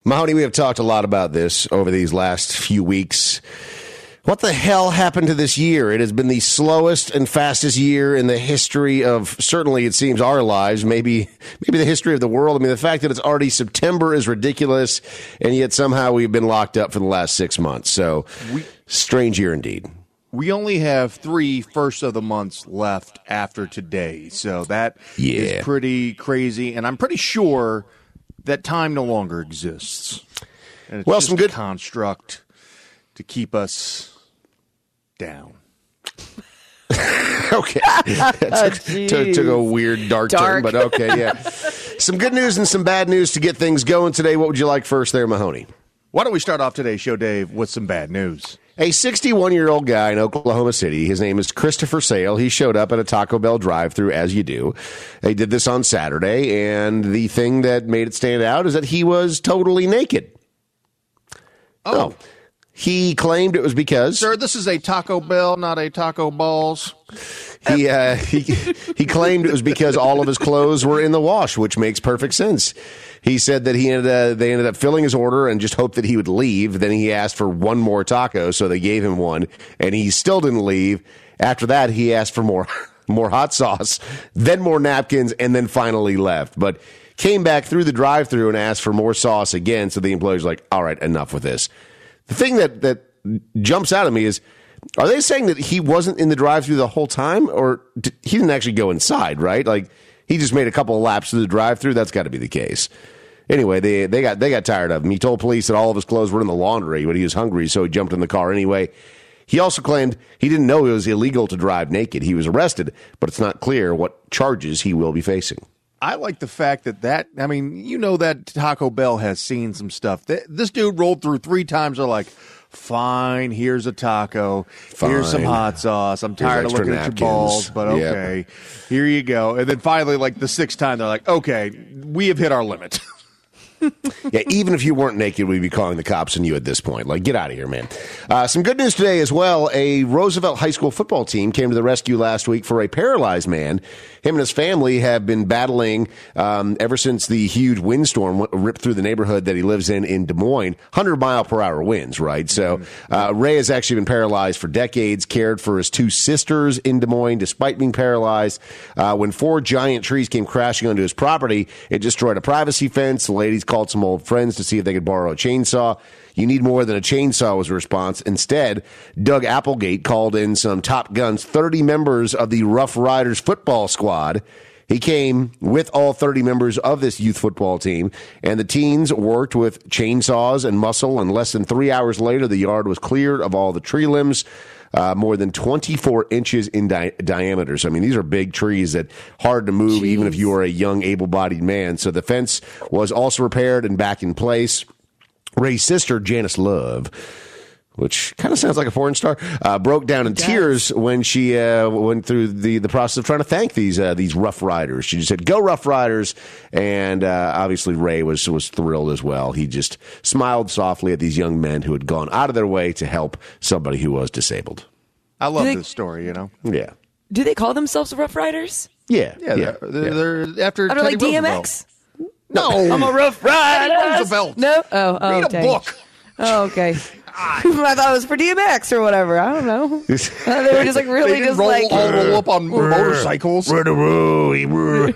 Mahoney, we have talked a lot about this over these last few weeks. What the hell happened to this year? It has been the slowest and fastest year in the history of, certainly it seems, our lives, maybe the history of the world. I mean, the fact that it's already September is ridiculous, and yet somehow we've been locked up for the last 6 months. So, strange year indeed. We only have 3 first of the months left after today, so that is pretty crazy, and I'm pretty sure that time no longer exists. And it's just some good construct to keep us down. Okay. Took a weird dark turn, but okay, yeah. Some good news and some bad news to get things going today. What would you like first there, Mahoney? Why don't we start off today's show, Dave, with some bad news? A 61-year-old guy in Oklahoma City, his name is Christopher Sale. He showed up at a Taco Bell drive-thru, as you do. They did this on Saturday, and the thing that made it stand out is that he was totally naked. Oh. He claimed it was because... Sir, this is a Taco Bell, not a Taco Balls. He claimed it was because all of his clothes were in the wash, which makes perfect sense. He said that they ended up filling his order and just hoped that he would leave. Then he asked for one more taco, so they gave him one, and he still didn't leave. After that, he asked for more hot sauce, then more napkins, and then finally left. But came back through the drive-thru and asked for more sauce again, so the employee's like, all right, enough with this. The thing that jumps out at me is, are they saying that he wasn't in the drive-thru the whole time, or he didn't actually go inside, right? Like, he just made a couple of laps through the drive-thru. That's got to be the case. Anyway, they got tired of him. He told police that all of his clothes were in the laundry, but he was hungry, so he jumped in the car anyway. He also claimed he didn't know it was illegal to drive naked. He was arrested, but it's not clear what charges he will be facing. I like the fact that you know that Taco Bell has seen some stuff. This dude rolled through 3 times. They're like, fine, here's a taco. Fine. Here's some hot sauce. I'm tired of looking at your balls, but okay. Yep. Here you go. And then finally, like the 6th time, they're like, okay, we have hit our limit. Yeah, even if you weren't naked, we'd be calling the cops on you at this point. Like, get out of here, man. Some good news today as well. A Roosevelt High School football team came to the rescue last week for a paralyzed man. Him and his family have been battling ever since the huge windstorm ripped through the neighborhood that he lives in Des Moines. 100-mile-per-hour winds, right? So Ray has actually been paralyzed for decades, cared for his 2 sisters in Des Moines despite being paralyzed. When 4 giant trees came crashing onto his property, it destroyed a privacy fence. The ladies called some old friends to see if they could borrow a chainsaw. You need more than a chainsaw was the response. Instead, Doug Applegate called in some Top Guns, 30 members of the Rough Riders football squad. He came with all 30 members of this youth football team, and the teens worked with chainsaws and muscle, and less than 3 hours later, the yard was cleared of all the tree limbs. More than 24 inches in diameter. So, I mean, these are big trees that hard to move, even if you are a young, able-bodied man. So the fence was also repaired and back in place. Ray's sister, Janice Love, which kind of sounds like a porn star, broke down in tears when she went through the process of trying to thank these Rough Riders. She just said, "Go Rough Riders," and obviously Ray was thrilled as well. He just smiled softly at these young men who had gone out of their way to help somebody who was disabled. I love this story, you know? Yeah. Do they call themselves Rough Riders? Yeah. They're after Teddy like DMX? Roosevelt. No. I'm a Rough Rider. Roosevelt. No? Read a book. Oh, okay. I thought it was for DMX or whatever. I don't know. They were just like really just roll, like all roll up on motorcycles. Where are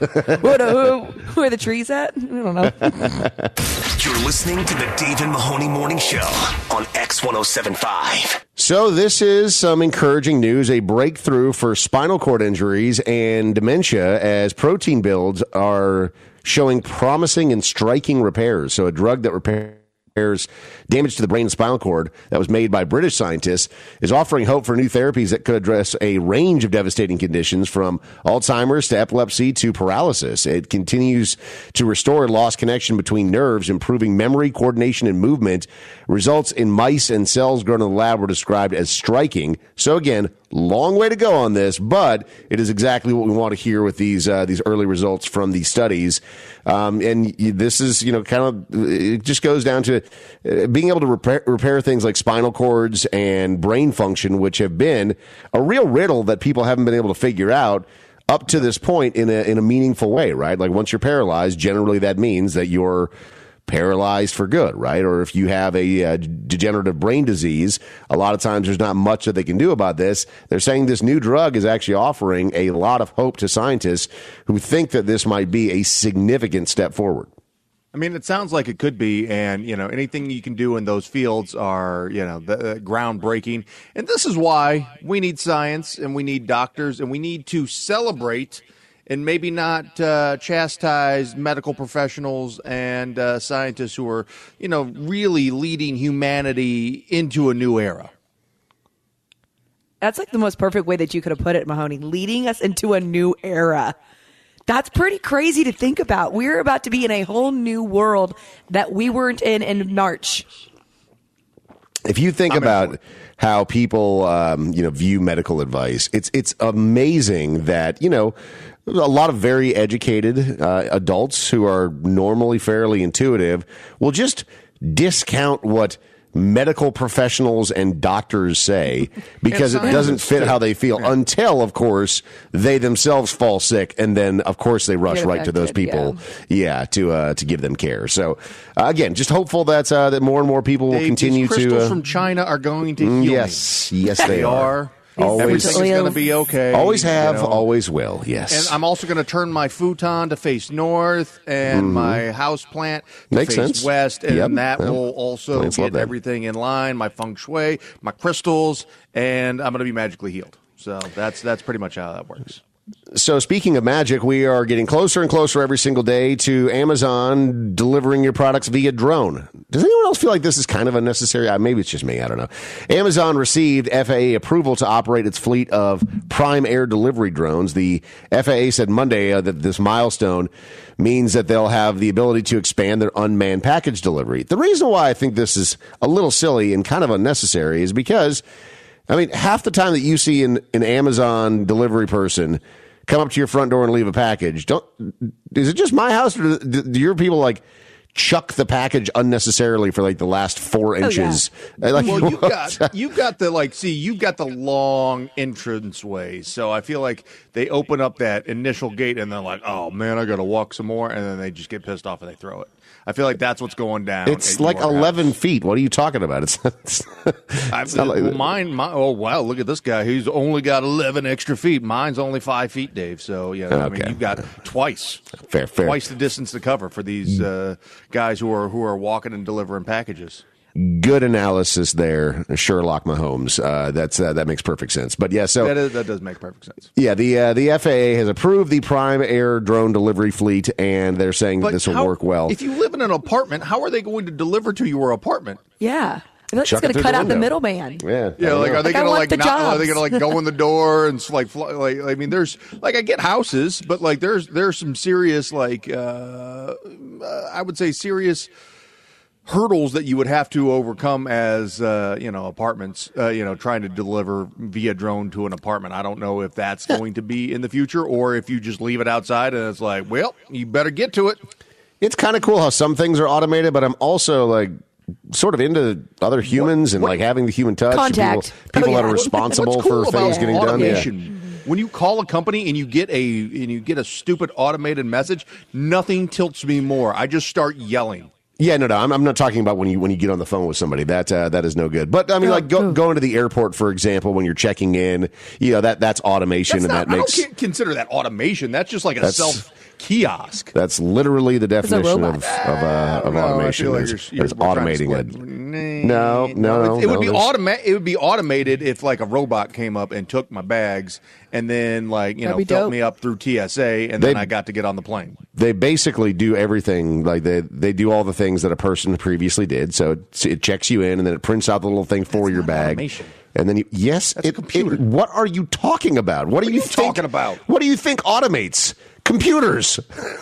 the trees at? I don't know. You're listening to the Dave and Mahoney Morning Show on X1075. So this is some encouraging news, a breakthrough for spinal cord injuries and dementia as protein builds are showing promising and striking repairs. So a drug that repairs damage to the brain and spinal cord that was made by British scientists is offering hope for new therapies that could address a range of devastating conditions from Alzheimer's to epilepsy to paralysis. It continues to restore lost connection between nerves, improving memory, coordination, and movement. Results in mice and cells grown in the lab were described as striking. So again, long way to go on this, but it is exactly what we want to hear with these early results from these studies. And this is, it just goes down to being able to repair things like spinal cords and brain function, which have been a real riddle that people haven't been able to figure out up to this point in a meaningful way, right? Like once you're paralyzed, generally that means that you're paralyzed for good, right? Or if you have a degenerative brain disease, a lot of times there's not much that they can do about this. They're saying this new drug is actually offering a lot of hope to scientists who think that this might be a significant step forward. I mean, it sounds like it could be, and, anything you can do in those fields are, groundbreaking. And this is why we need science, and we need doctors, and we need to celebrate and maybe not chastise medical professionals and scientists who are, really leading humanity into a new era. That's like the most perfect way that you could have put it, Mahoney. Leading us into a new era. That's pretty crazy to think about. We're about to be in a whole new world that we weren't in March. If you think about how people, view medical advice, it's amazing that, a lot of very educated adults who are normally fairly intuitive will just discount what medical professionals and doctors say because it doesn't fit how they feel until, of course, they themselves fall sick, and then, of course, they rush right to those people, to give them care. So, again, just hopeful that more and more people will continue these crystals from China are going to heal me. Yes, they are. Always, everything is going to be okay. Always have, always will, yes. And I'm also going to turn my futon to face north and my house plant to Makes face sense. west, and that will also get everything in line, my feng shui, my crystals, and I'm going to be magically healed. So that's pretty much how that works. So speaking of magic, we are getting closer and closer every single day to Amazon delivering your products via drone. Does anyone else feel like this is kind of unnecessary? Maybe it's just me. I don't know. Amazon received FAA approval to operate its fleet of Prime Air delivery drones. The FAA said Monday that this milestone means that they'll have the ability to expand their unmanned package delivery. The reason why I think this is a little silly and kind of unnecessary is because half the time that you see an Amazon delivery person come up to your front door and leave a package, is it just my house, or do your people chuck the package unnecessarily for the last 4 inches? Well, you've got the long entranceway, so I feel like they open up that initial gate and they're like, oh man, I got to walk some more, and then they just get pissed off and they throw it. I feel like that's what's going down. It's like 11 feet. What are you talking about? Mine. Oh wow! Look at this guy. He's only got 11 extra feet. Mine's only 5 feet, Dave. So you've got twice the distance to cover for these guys who are walking and delivering packages. Good analysis there, Sherlock Mahomes. That makes perfect sense. But yeah, so that does make perfect sense. Yeah, the FAA has approved the Prime Air drone delivery fleet, and they're saying that this will work well. If you live in an apartment, how are they going to deliver to your apartment? Yeah. I feel like it's going to cut out the middleman. Yeah. Are they going to go in the door and there's I get houses, but there's some serious I would say serious hurdles that you would have to overcome as apartments trying to deliver via drone to an apartment. I don't know if that's going to be in the future, or if you just leave it outside and it's like, well, you better get to it. It's kind of cool how some things are automated, but I'm also sort of into other humans and having the human touch. Contact. People that are responsible for things getting automation? done. Yeah. When you call a company and you get a stupid automated message, nothing tilts me more. I just start yelling. Yeah, no, I'm not talking about when you get on the phone with somebody. That is no good. But I mean, going to the airport, for example, when you're checking in, that's automation, I don't consider that automation. That's just like a self kiosk. That's literally the definition of automation. It's automating it. No. It would be automated if a robot came up and took my bags and then filled me up through TSA, and then I got to get on the plane. They basically do everything. They do all the things that a person previously did. So it checks you in, and then it prints out the little thing for your bag. Automation. And then That's a computer. What are you talking about? What are you talking about? What do you think automates? Computers.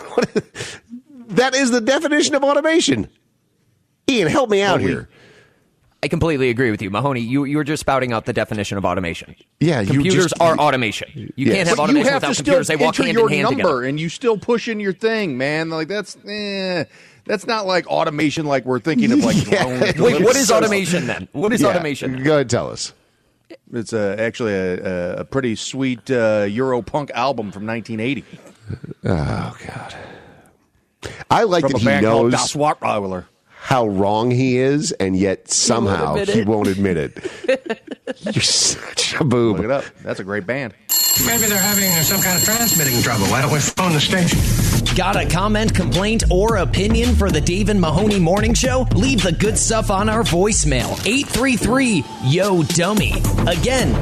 That is the definition of automation. Ian, help me out here. I completely agree with you, Mahoney. You were just spouting out the definition of automation. Yeah, computers are automation. You can't have automation without computers. They walk hand in hand together. And you still push in your thing, man. That's not like automation like we're thinking of drones. Wait, what is automation then? What is automation? Go ahead, tell us. It's actually a pretty sweet Europunk album from 1980. Oh, God. I like From that a band he called knows Das Rottweiler. how wrong he is, and yet somehow he won't admit it. You're such a boob. Look it up. That's a great band. Maybe they're having some kind of transmitting trouble. Why don't we phone the station? Got a comment, complaint, or opinion for the Dave and Mahoney Morning Show? Leave the good stuff on our voicemail. 833-YO-DUMMY. Again,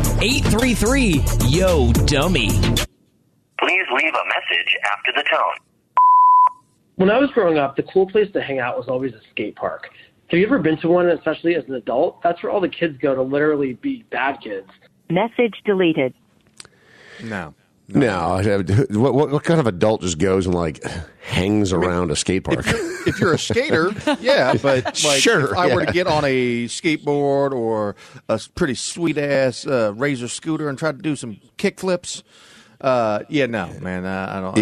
833-YO-DUMMY. Please leave a message after the tone. When I was growing up, the cool place to hang out was always a skate park. Have you ever been to one, especially as an adult? That's where all the kids go to literally be bad kids. Message deleted. No. What kind of adult just goes and like hangs around a skate park? If you're a skater, yeah, but like Sure, if I were yeah. to get on a skateboard or a pretty sweet ass Razor scooter and try to do some kick flips, no, man, I don't.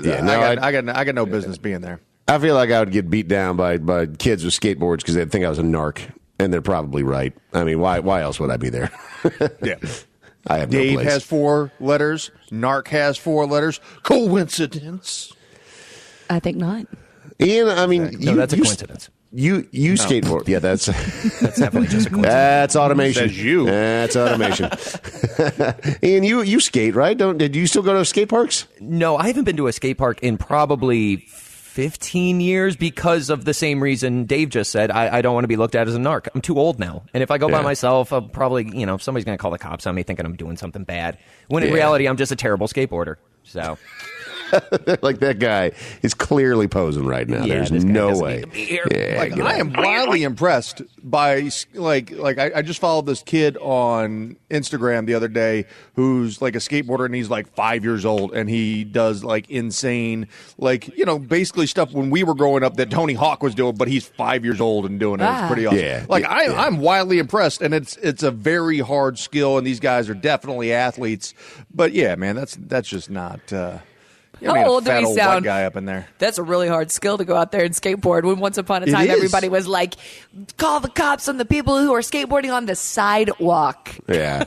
I got no business being there. I feel like I would get beat down by kids with skateboards because they'd think I was a narc, and they're probably right. I mean, why else would I be there? Yeah. I have no Dave place. has 4 letters. Narc has 4 letters. Coincidence? I think not. Ian, I mean, No, that's a coincidence. You skateboard. Yeah, that's Definitely just a coincidence. that's automation. Says you. That's automation. Ian, you skate, right? Did you still go to skate parks? No, I haven't been to a skate park in probably 15 years because of the same reason Dave just said. I don't want to be looked at as a narc. I'm too old now. And if I go by Yeah. myself, I'll probably, somebody's going to call the cops on me thinking I'm doing something bad. When in Yeah. reality, I'm just a terrible skateboarder. So, Like that guy is clearly posing right now. Yeah, There's this guy no doesn't way. need to be here. Yeah, Like get I out. am wildly impressed by I just followed this kid on Instagram the other day who's like a skateboarder and he's like 5 years old and he does like insane basically stuff when we were growing up that Tony Hawk was doing, but he's 5 years old and doing it. It's pretty awesome. Yeah. I'm wildly impressed, and it's a very hard skill, and these guys are definitely athletes. But yeah, man, that's just not. How a old do fat we old sound? white guy up in there. That's a really hard skill to go out there and skateboard when once upon a time is. everybody was like, call the cops on the people who are skateboarding on the sidewalk. Yeah.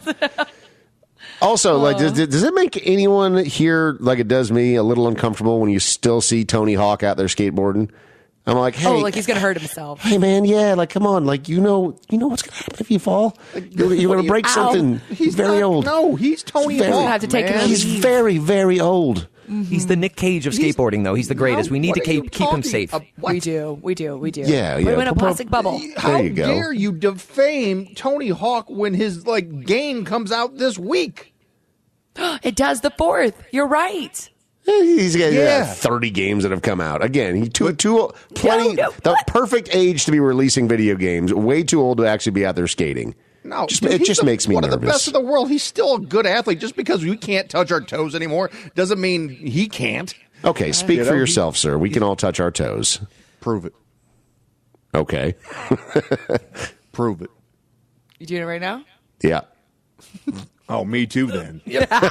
Also, does it make anyone here, like it does me, a little uncomfortable when you still see Tony Hawk out there skateboarding? I'm like, hey, like he's going to hurt himself. hey man, yeah, like come on, like you know what's gonna happen if you fall. You're gonna break something. He's very old. No, he's Tony Very- Hawk. Have to take man. it He's very, very old. he's the Nick Cage of skateboarding, though. He's the greatest. We need to What are you keep him talking safe. about? What? We do. Yeah, Put him yeah. in a plastic bubble. How There you go. dare you defame Tony Hawk when his game comes out this week? It does the 4th. You're right. He's got Yeah. 30 games that have come out. Again, he's plenty No, the what? perfect age to be releasing video games. Way too old to actually be out there skating. No, it he's just makes me one nervous. of the best in the world. He's still a good athlete. Just because we can't touch our toes anymore doesn't mean he can't. Okay, speak for yourself, sir. We can all touch our toes. Prove it. Okay. Prove it. You doing it right now? Yeah. Oh, me too then. Please leave a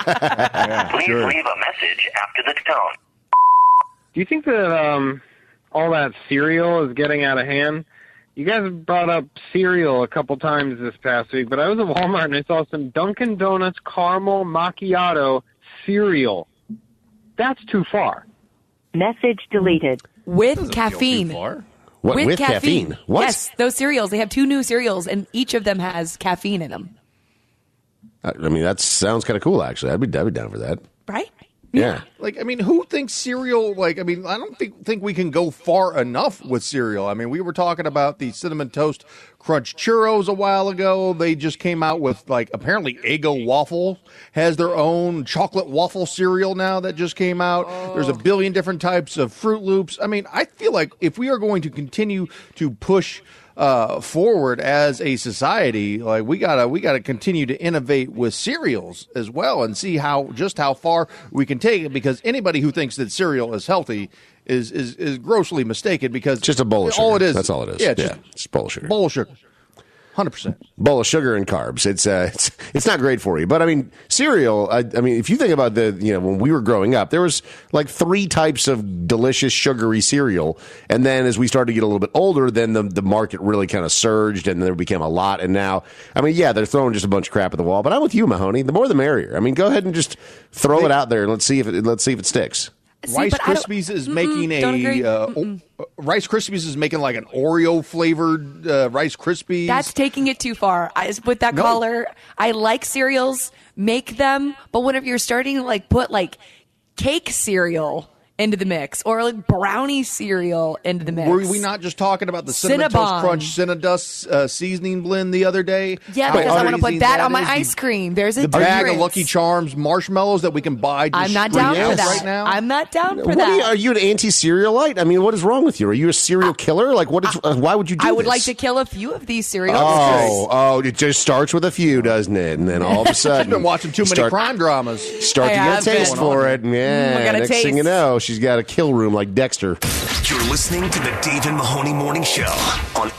message after the tone. Do you think that all that cereal is getting out of hand? You guys brought up cereal a couple times this past week, but I was at Walmart and I saw some Dunkin' Donuts caramel macchiato cereal. That's too far. Message deleted. With caffeine. What, With caffeine? What? Yes, those cereals. They have 2 new cereals, and each of them has caffeine in them. I mean, that sounds kind of cool, actually. I'd be down for that. Right? Yeah. Who thinks cereal? I don't think we can go far enough with cereal. I mean, we were talking about the Cinnamon Toast Crunch Churros a while ago. They just came out with, apparently Eggo Waffle has their own chocolate waffle cereal now that just came out. There's a billion different types of Fruit Loops. I mean, I feel like if we are going to continue to push forward as a society, we gotta continue to innovate with cereals as well and see how far we can take it, because anybody who thinks that cereal is healthy is grossly mistaken, because Just a bowl of sugar. all it is. That's all it is. Yeah, just a bowl of sugar. bowl of sugar. 100%. Bowl of sugar and carbs. It's not great for you. But I mean, cereal. I mean, if you think about when we were growing up, there was 3 types of delicious sugary cereal, and then as we started to get a little bit older, then the market really kind of surged, and there became a lot. And now, I mean, yeah, they're throwing just a bunch of crap at the wall. But I'm with you, Mahoney. The more the merrier. I mean, go ahead and just throw it out there and let's see if it sticks. Rice Krispies is making Rice Krispies is making like an Oreo flavored Rice Krispies. That's taking it too far. With that color, I like cereals, make them, but whenever you're starting to like put like cake cereal into the mix or like brownie cereal into the mix. Were we not just talking about the Cinnamon Toast Crunch Cinnadust seasoning blend the other day? Yeah, because I want to put that on my ice cream. There's a bag of Lucky Charms marshmallows that we can buy. I'm not down for that right now. I'm not down for that. Are you an anti-cerealite? I mean, what is wrong with you? Are you a cereal killer? Like, what is? Why would you do this? I would like to kill a few of these cereals. It just starts with a few, doesn't it? And then all of a sudden, she's been watching too many crime dramas. Start to get a taste for it. Yeah, next thing you know, she's got a kill room like Dexter. You're listening to the Dave and Mahoney Morning Show on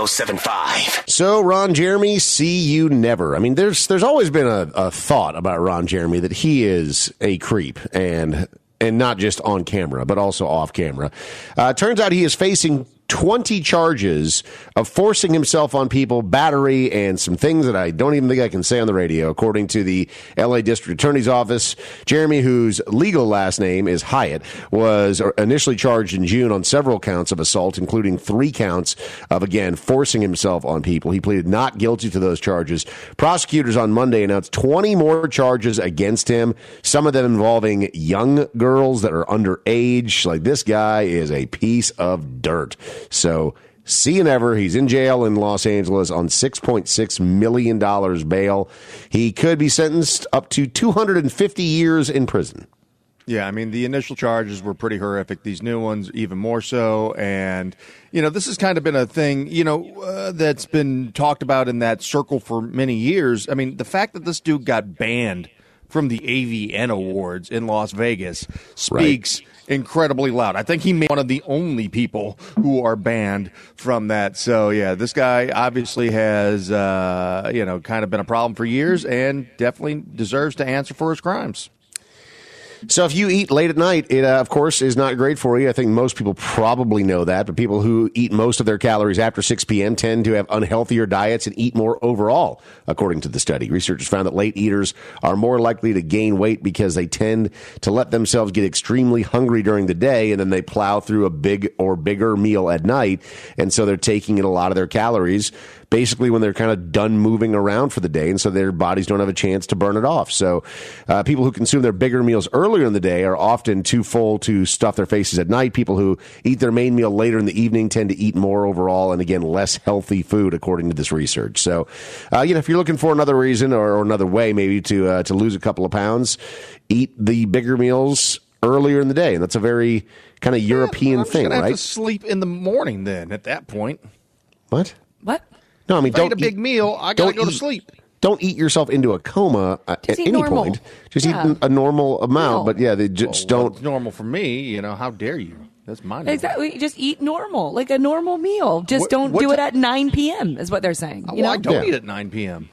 X1075. So, Ron Jeremy, see you never. I mean, there's always been a thought about Ron Jeremy that he is a creep and not just on camera, but also off camera. Turns out he is facing 20 charges of forcing himself on people, battery, and some things that I don't even think I can say on the radio, according to the L.A. District Attorney's Office. Jeremy, whose legal last name is Hyatt, was initially charged in June on several counts of assault, including 3 counts of, again, forcing himself on people. He pleaded not guilty to those charges. Prosecutors on Monday announced 20 more charges against him, some of them involving young girls that are underage. Like, this guy is a piece of dirt. So, see you never. He's in jail in Los Angeles on $6.6 million bail. He could be sentenced up to 250 years in prison. Yeah, I mean, the initial charges were pretty horrific. These new ones, even more so. And, this has kind of been a thing, that's been talked about in that circle for many years. I mean, the fact that this dude got banned from the AVN Awards in Las Vegas speaks incredibly loud. I think he may be one of the only people who are banned from that. So, yeah, this guy obviously has, kind of been a problem for years and definitely deserves to answer for his crimes. So if you eat late at night, it, of course, is not great for you. I think most people probably know that, but people who eat most of their calories after 6 p.m. tend to have unhealthier diets and eat more overall, according to the study. Researchers found that late eaters are more likely to gain weight because they tend to let themselves get extremely hungry during the day, and then they plow through a big or bigger meal at night, and so they're taking in a lot of their calories basically when they're kind of done moving around for the day, and so their bodies don't have a chance to burn it off. So people who consume their bigger meals earlier in the day are often too full to stuff their faces at night. People who eat their main meal later in the evening tend to eat more overall, and again, less healthy food, according to this research. So, if you're looking for another reason or another way maybe to lose a couple of pounds, eat the bigger meals earlier in the day, and that's a very kind of European thing, right? Have to sleep in the morning then at that point. What? No, I mean, if I eat a big meal, I gotta go to sleep. Don't eat yourself into a coma at any point. Just eat a normal amount, but they just don't. It's normal for me, how dare you? That's my normal. Exactly. Just eat normal, like a normal meal. Just don't do it at 9 p.m. is what they're saying. I don't eat at 9 p.m.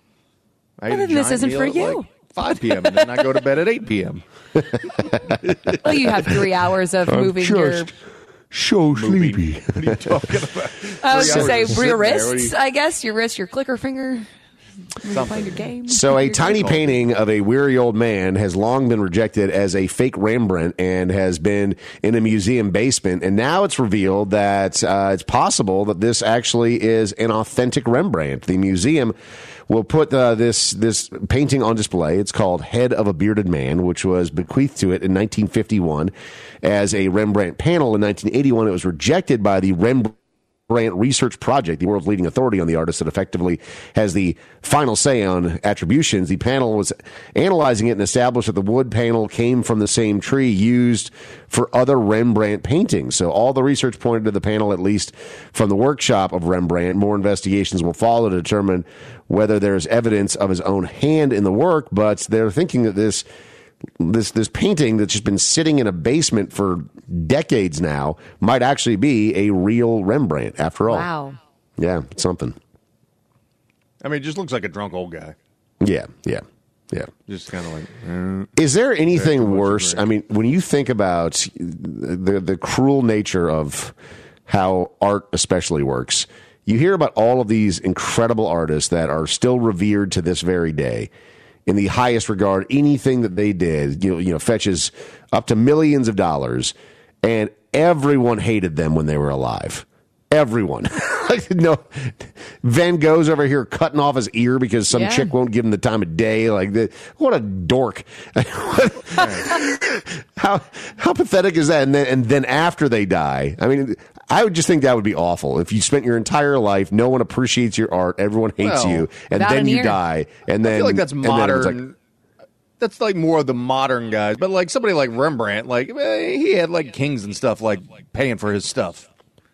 This isn't for you. Like 5 p.m. and then I go to bed at 8 p.m. Well, you have 3 hours of moving your... So sleepy. What are you talking about? I was going to say your wrists, I guess. Your wrist, your clicker finger. Playing your game. So a tiny painting of a weary old man has long been rejected as a fake Rembrandt and has been in a museum basement. And now it's revealed that it's possible that this actually is an authentic Rembrandt. The museum will put this painting on display. It's called Head of a Bearded Man, which was bequeathed to it in 1951 as a Rembrandt panel. In 1981, it was rejected by the Rembrandt Research Project, the world's leading authority on the artist that effectively has the final say on attributions. The panel was analyzing it and established that the wood panel came from the same tree used for other Rembrandt paintings. So all the research pointed to the panel, at least from the workshop of Rembrandt. More investigations will follow to determine whether there's evidence of his own hand in the work, but they're thinking that this painting that's just been sitting in a basement for decades now might actually be a real Rembrandt after all. Wow. Yeah, it's something. I mean, it just looks like a drunk old guy. Yeah. Just kind of like... Is there anything worse? I mean, when you think about the cruel nature of how art especially works, you hear about all of these incredible artists that are still revered to this very day. in the highest regard. Anything that they did, fetches up to millions of dollars, and everyone hated them when they were alive. Everyone. Van Gogh's over here cutting off his ear because some chick won't give him the time of day. What a dork. How pathetic is that? And then after they die, I mean, I would just think that would be awful. If you spent your entire life, no one appreciates your art, everyone hates you, and then you die. And then I feel like that's modern. That's like more of the modern guys. But like somebody like Rembrandt, he had like kings and stuff like paying for his stuff.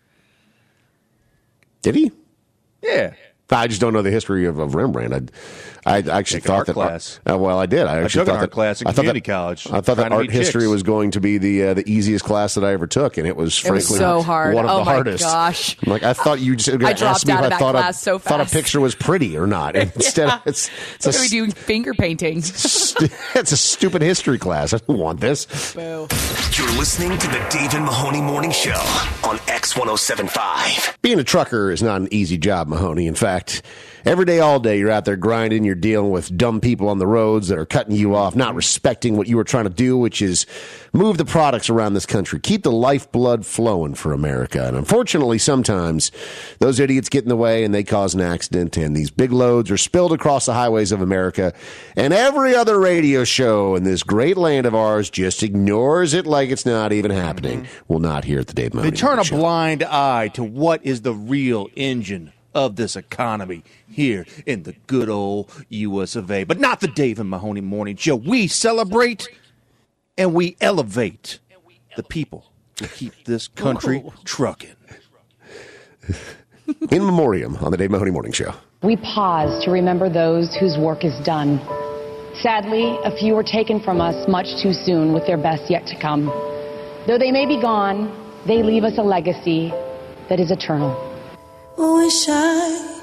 Did he? Yeah. I just don't know the history of Rembrandt. I actually thought that class. Well, I did. I took an art class in community college. I thought that art history was going to be the easiest class that I ever took, and it was frankly so hard. one of the hardest. Oh my gosh! I'm like, I thought you just I dropped out of that class so fast. Thought a picture was pretty or not. And instead, it's what are we doing? Finger painting. It's a stupid history class. I don't want this. Boo. You're listening to the Dave and Mahoney Morning Show on X1075. Being a trucker is not an easy job, Mahoney. In fact, every day, all day, you're out there grinding. You're dealing with dumb people on the roads that are cutting you off, not respecting what you were trying to do, which is move the products around this country, keep the lifeblood flowing for America. And unfortunately, sometimes those idiots get in the way and they cause an accident, and these big loads are spilled across the highways of America. And every other radio show in this great land of ours just ignores it like it's not even happening. Well, not here at the Dave Mahoney They turn a Show. blind eye to what is the real engine of this economy here in the good old U.S. of A. But not the Dave and Mahoney Morning Show. We celebrate and we elevate the people who keep this country trucking. In memoriam on the Dave Mahoney Morning Show. We pause to remember those whose work is done. Sadly, a few were taken from us much too soon with their best yet to come. Though they may be gone, they leave us a legacy that is eternal. Wish I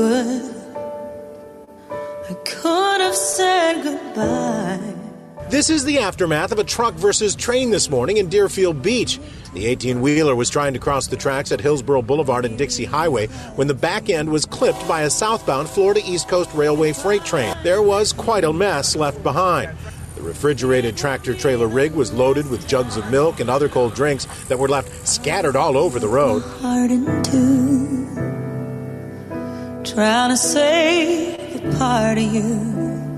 could have said goodbye. This is the aftermath of a truck versus train this morning in Deerfield Beach. The 18-wheeler was trying to cross the tracks at Hillsborough Boulevard and Dixie Highway when the back end was clipped by a southbound Florida East Coast Railway freight train. There was quite a mess left behind. The refrigerated tractor-trailer rig was loaded with jugs of milk and other cold drinks that were left scattered all over the road. Trying to save a part of you.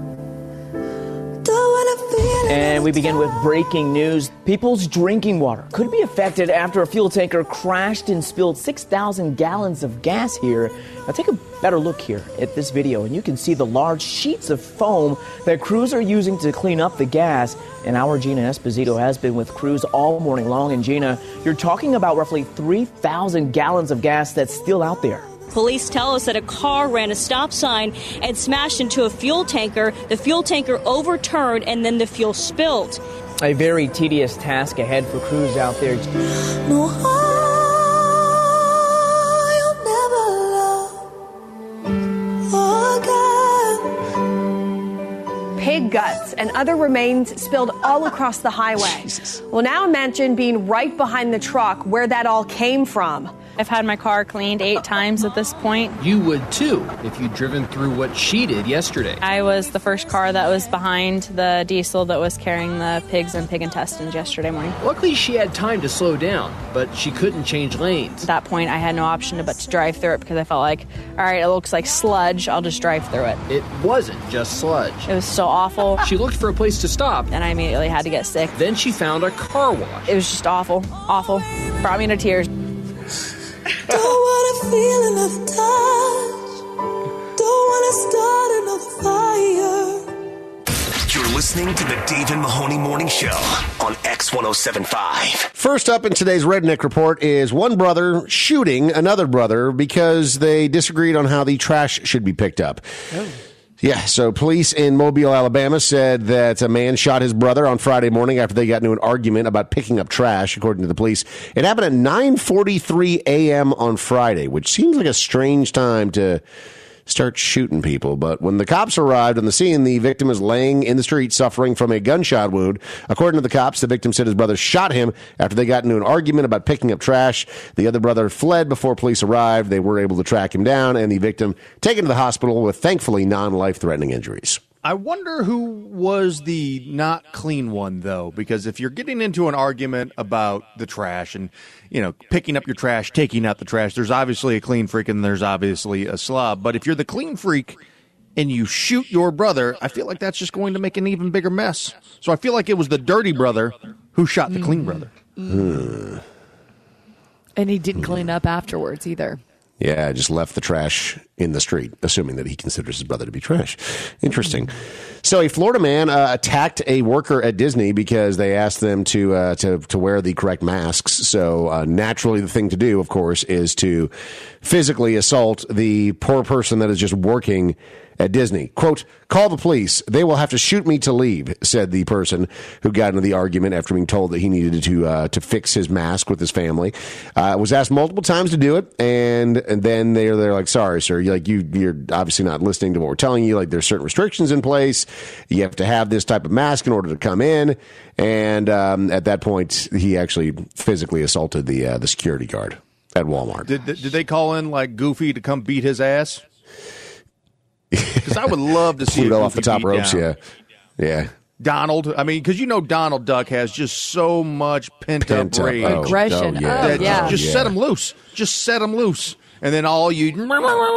And we begin with breaking news. People's drinking water could be affected after a fuel tanker crashed and spilled 6,000 gallons of gas here. Now take a better look here at this video, and you can see the large sheets of foam that crews are using to clean up the gas. And our Gina Esposito has been with crews all morning long. And Gina, you're talking about roughly 3,000 gallons of gas that's still out there. Police tell us that a car ran a stop sign and smashed into a fuel tanker. The fuel tanker overturned and then the fuel spilled. A very tedious task ahead for crews out there. No, I'll never love again. Pig guts and other remains spilled all across the highway. Jesus. Well, now imagine being right behind the truck where that all came from. I've had my car cleaned 8 times at this point. You would too if you'd driven through what she did yesterday. I was the first car that was behind the diesel that was carrying the pigs and pig intestines yesterday morning. Luckily, she had time to slow down, but she couldn't change lanes. At that point, I had no option but to drive through it because I felt like, all right, it looks like sludge. I'll just drive through it. It wasn't just sludge. It was so awful. She looked for a place to stop. And I immediately had to get sick. Then she found a car wash. It was just awful. Awful. Brought me to tears. Don't want to feel another touch. Don't want to start another fire. You're listening to the Dave and Mahoney Morning Show on X1075. First up in today's Redneck Report is one brother shooting another brother because they disagreed on how the trash should be picked up. Oh. Yeah, so police in Mobile, Alabama said that a man shot his brother on Friday morning after they got into an argument about picking up trash, according to the police. It happened at 9:43 a.m. on Friday, which seems like a strange time to start shooting people. But when the cops arrived on the scene, the victim was laying in the street suffering from a gunshot wound. According to the cops, the victim said his brother shot him after they got into an argument about picking up trash. The other brother fled before police arrived. They were able to track him down, and the victim taken to the hospital with, thankfully, non-life-threatening injuries. I wonder who was the not clean one, though, because if you're getting into an argument about the trash and, picking up your trash, taking out the trash, there's obviously a clean freak and there's obviously a slob. But if you're the clean freak and you shoot your brother, I feel like that's just going to make an even bigger mess. So I feel like it was the dirty brother who shot the clean brother. And he didn't clean up afterwards either. Yeah, just left the trash in the street, assuming that he considers his brother to be trash. Interesting. So a Florida man attacked a worker at Disney because they asked them to wear the correct masks. So naturally, the thing to do, of course, is to physically assault the poor person that is just working at Disney. Quote, "Call the police. They will have to shoot me to leave," said the person who got into the argument after being told that he needed to fix his mask with his family. Was asked multiple times to do it, and then they're like, "Sorry, sir. You're obviously not listening to what we're telling you. Like, there's certain restrictions in place. You have to have this type of mask in order to come in." And at that point, he actually physically assaulted the security guard at Walmart. Did they call in like Goofy to come beat his ass? Because I would love to see Pluto off the top ropes. Down. Yeah. Donald. I mean, because Donald Duck has just so much pent up rage, aggression. Just set him loose. Just set him loose. And then all you know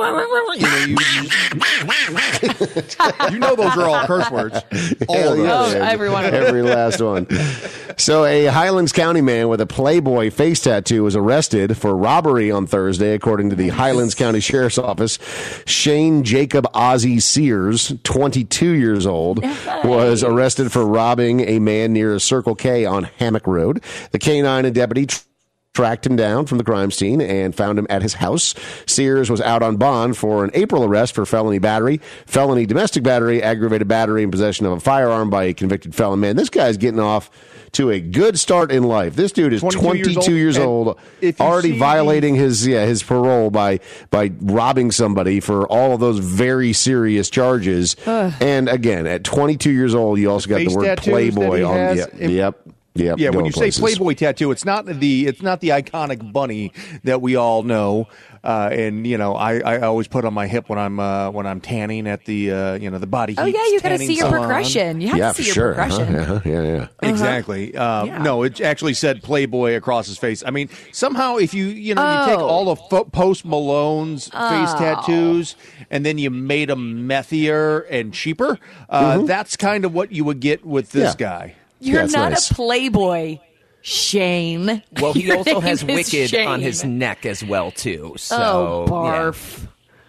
those are all curse words. All of those. Every one of them. Every last one. So a Highlands County man with a Playboy face tattoo was arrested for robbery on Thursday, according to the Highlands County Sheriff's Office. Shane Jacob Ozzie Sears, 22 years old, was arrested for robbing a man near a Circle K on Hammock Road. The K-9 and deputy tracked him down from the crime scene and found him at his house. Sears was out on bond for an April arrest for felony battery, felony domestic battery, aggravated battery, and possession of a firearm by a convicted felon. Man, this guy's getting off to a good start in life. This dude is 22 years old already violating his parole by robbing somebody for all of those very serious charges. And again, at 22 years old, you also got the word Playboy on. Yep. Yeah, when you say Playboy tattoo, it's not the iconic bunny that we all know. And I always put on my hip when I'm tanning at the the body heat. Oh yeah, you got to see your progression. You have to see your progression. Yeah. Exactly. No, it actually said Playboy across his face. I mean, somehow if you take all of Post Malone's face tattoos and then you made them methier and cheaper, that's kind of what you would get with this guy. You're not a Playboy, Shane. Well, he also has name is Wicked Shane. on his neck as well, too. So, barf.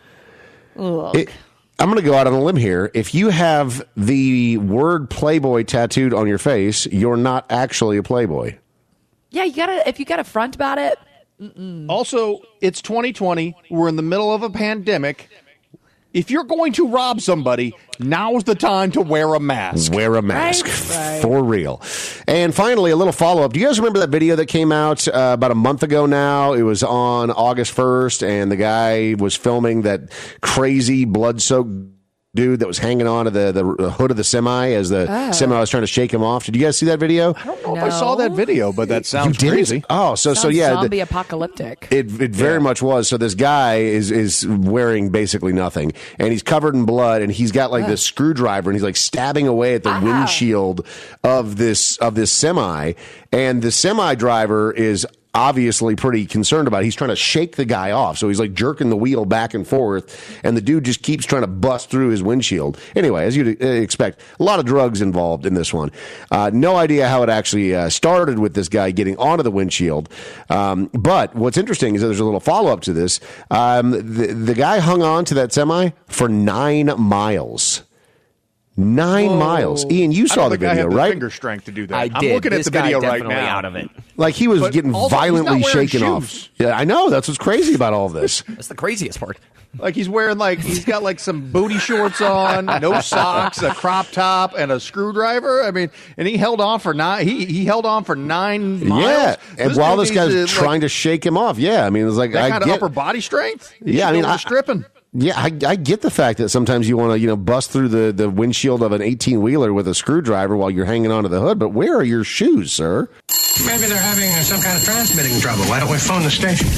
I'm going to go out on a limb here. If you have the word Playboy tattooed on your face, you're not actually a Playboy. Yeah, if you got a front about it. Also, it's 2020. We're in the middle of a pandemic. If you're going to rob somebody, now's the time to wear a mask. Wear a mask. Right. For real. And finally, a little follow-up. Do you guys remember that video that came out about a month ago now? It was on August 1st, and the guy was filming that crazy blood-soaked dude that was hanging on to the hood of the semi as the semi was trying to shake him off. Did you guys see that video? I don't know if I saw that video, but that sounds crazy. Oh, so yeah. Zombie apocalyptic. It very much was. So this guy is wearing basically nothing, and he's covered in blood, and he's got like this screwdriver, and he's like stabbing away at the windshield of this semi, and the semi driver is obviously pretty concerned about it. He's trying to shake the guy off. So he's like jerking the wheel back and forth, and the dude just keeps trying to bust through his windshield. Anyway, as you'd expect, a lot of drugs involved in this one. No idea how it actually started with this guy getting onto the windshield. But what's interesting is that there's a little follow-up to this. The guy hung on to that semi for 9 miles. 9 miles. Ian, you saw the video, right? Finger strength to do that. I did. I'm looking this at the video guy right definitely now. Out of it. Like he was getting also, violently he's not wearing shaken shoes. off. Yeah, I know. That's what's crazy about all of this. That's the craziest part. Like he's wearing he's got like some booty shorts on, no socks, a crop top, and a screwdriver. I mean, and he held on for 9. He held on for 9 miles. Yeah, and while this guy's trying to shake him off, I mean, it was like that kind of upper body strength. Yeah, I mean, stripping. Yeah, I get the fact that sometimes you want to, bust through the windshield of an 18-wheeler with a screwdriver while you're hanging onto the hood, but where are your shoes, sir? Maybe they're having some kind of transmitting trouble. Why don't we phone the station?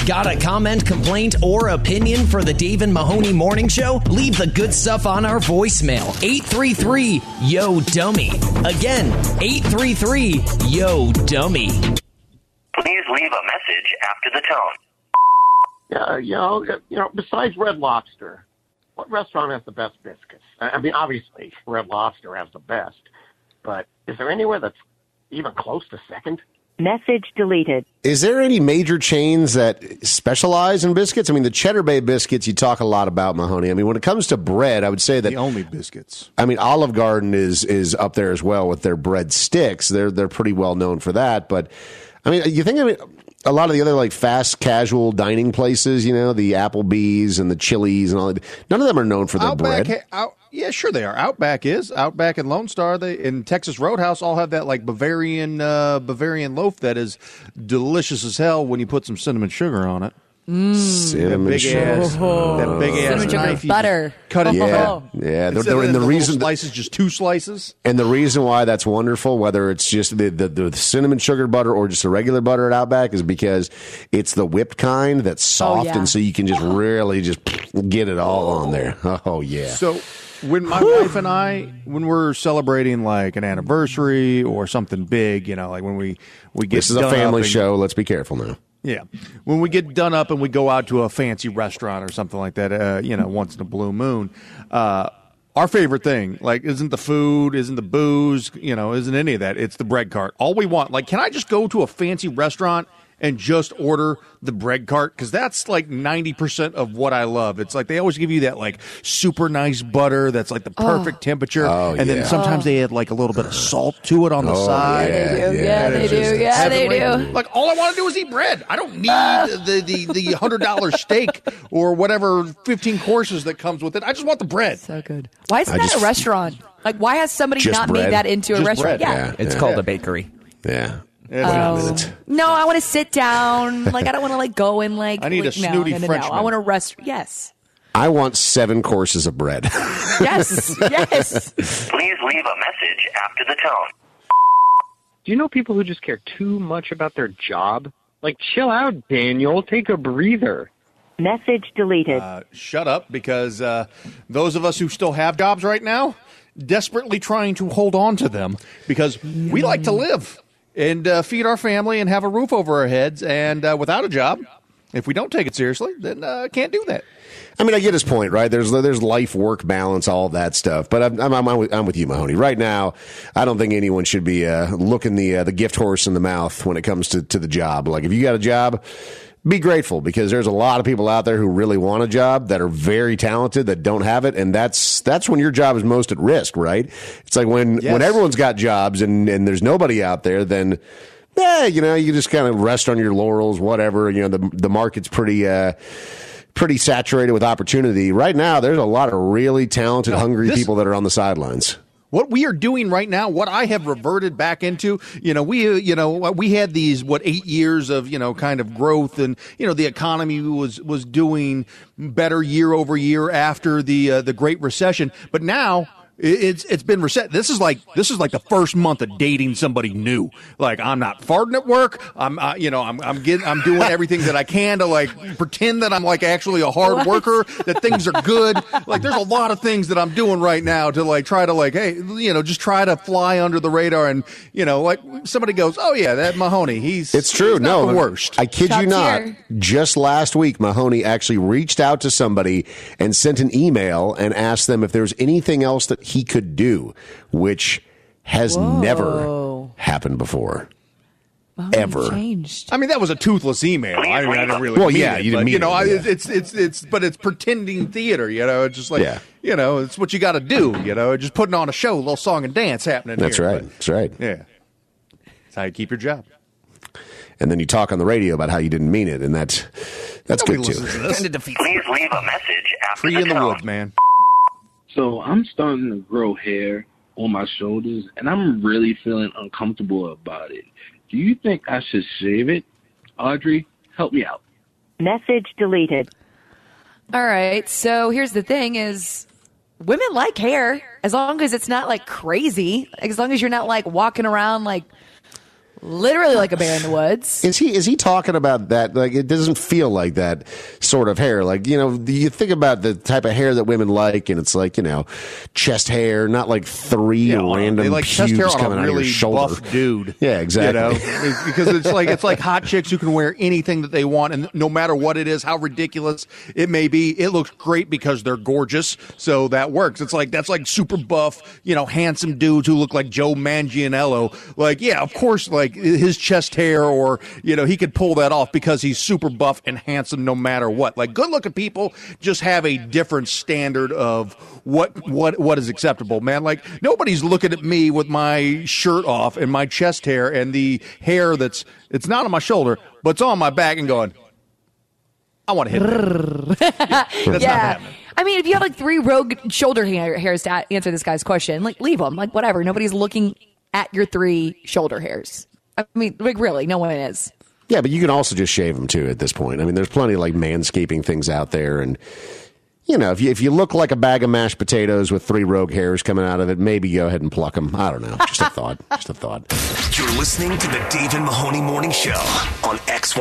Got a comment, complaint, or opinion for the Dave and Mahoney Morning Show? Leave the good stuff on our voicemail. 833-YO-DUMMY. Again, 833-YO-DUMMY. Please leave a message after the tone. Besides Red Lobster, what restaurant has the best biscuits? I mean, obviously, Red Lobster has the best, but is there anywhere that's even close to second? Message deleted. Is there any major chains that specialize in biscuits? I mean, the Cheddar Bay biscuits you talk a lot about, Mahoney. I mean, when it comes to bread, I would say that the only biscuits. I mean, Olive Garden is up there as well with their bread sticks. They're pretty well known for that. But I mean, you think a lot of the other like fast casual dining places, the Applebee's and the Chili's and all that, none of them are known for their bread. Yeah, sure they are. Outback and Lone Star. They in Texas Roadhouse all have that like Bavarian loaf that is delicious as hell when you put some cinnamon sugar on it. Cinnamon sugar. That big ass cinnamon knife. sugar butter. Cut it. Yeah. And the reason slices, just 2 slices. And the reason why that's wonderful, whether it's just the cinnamon sugar butter or just a regular butter at Outback, is because it's the whipped kind that's soft, and so you can just really just get it all on there. Oh yeah. So when my wife and I, when we're celebrating like an anniversary or something big, like when we get this is a family show. Let's be careful now. Yeah. When we get done up and we go out to a fancy restaurant or something like that, once in a blue moon, our favorite thing, like, isn't the food, isn't the booze, isn't any of that. It's the bread cart. All we want, like, can I just go to a fancy restaurant and just order the bread cart? Because that's like 90% of what I love. It's like they always give you that like super nice butter that's like the perfect temperature. And then sometimes they add like a little bit of salt to it on the side. Yeah, they do. Like all I want to do is eat bread. I don't need the $100 steak or whatever 15 courses that comes with it. I just want the bread. So good. Why isn't that a restaurant? Like, why has somebody not made that into a restaurant? Yeah. It's called a bakery. Yeah. No, I want to sit down. Like, I don't want to like go and like. I need a snooty Frenchman. I want a restaurant. Yes. I want 7 courses of bread. Yes. Please leave a message after the tone. Do you know people who just care too much about their job? Like, chill out, Daniel. Take a breather. Message deleted. Shut up, because those of us who still have jobs right now, desperately trying to hold on to them because we like to live and feed our family and have a roof over our heads. And without a job, if we don't take it seriously, then can't do that. I mean, I get his point, right? There's life-work balance, all of that stuff. But I'm with you, Mahoney. Right now, I don't think anyone should be looking the gift horse in the mouth when it comes to the job. Like, if you got a job, be grateful, because there's a lot of people out there who really want a job that are very talented that don't have it, and that's when your job is most at risk, right? It's like when everyone's got jobs and there's nobody out there, then you just kind of rest on your laurels, whatever. The market's pretty saturated with opportunity. Right now, there's a lot of really talented, hungry people that are on the sidelines. What we are doing right now, what I have reverted back into, we had these 8 years of kind of growth, and the economy was doing better year over year after the Great Recession, but now it's been reset. This is like the first month of dating somebody new. Like, I'm not farting at work. I'm doing everything that I can to like pretend that I'm like actually a hard worker, that things are good. Like, there's a lot of things that I'm doing right now to like try to like, hey, just try to fly under the radar. And like somebody goes, oh yeah, that Mahoney, it's true. No, the worst. I kid you not. Just last week, Mahoney actually reached out to somebody and sent an email and asked them if there's anything else that he could do, which has never happened before. Ever. Changed. I mean, that was a toothless email. I didn't really mean it. You didn't mean it. It's pretending theater, It's just like, it's what you got to do, Just putting on a show, a little song and dance happening That's here. Right. That's right. Yeah. That's how you keep your job. And then you talk on the radio about how you didn't mean it, and that's good, too. Please leave a message after Tree the in the tone. woods, man. So I'm starting to grow hair on my shoulders, and I'm really feeling uncomfortable about it. Do you think I should shave it? Audrey, help me out. Message deleted. All right. So here's the thing is, women like hair as long as it's not like crazy. As long as you're not like walking around like Literally like a bear in the woods. Is he talking about that? Like, it doesn't feel like that sort of hair. Like, you think about the type of hair that women like, and it's like, chest hair, not like three random like chest hair pubes on coming a out of your really shoulder. buff dude. Yeah, exactly. Because it's like hot chicks who can wear anything that they want, and no matter what it is, how ridiculous it may be, it looks great because they're gorgeous. So that works. That's like super buff, handsome dudes who look like Joe Manganiello. Like, yeah, of course, like his chest hair, or he could pull that off because he's super buff and handsome no matter what. Like, good looking people just have a different standard of what is acceptable, man. Like, nobody's looking at me with my shirt off and my chest hair and the hair it's not on my shoulder, but it's on my back, and going, I want to hit that. That's not happening. I mean, if you have like 3 rogue shoulder hairs to answer this guy's question, like, leave them. Like, whatever. Nobody's looking at your 3 shoulder hairs. I mean, like, really, no one is. Yeah, but you can also just shave them too at this point. I mean, there's plenty of like manscaping things out there, and if you look like a bag of mashed potatoes with 3 rogue hairs coming out of it, maybe go ahead and pluck them. I don't know. Just a thought. Just a thought. You're listening to the Dave and Mahoney Morning Show on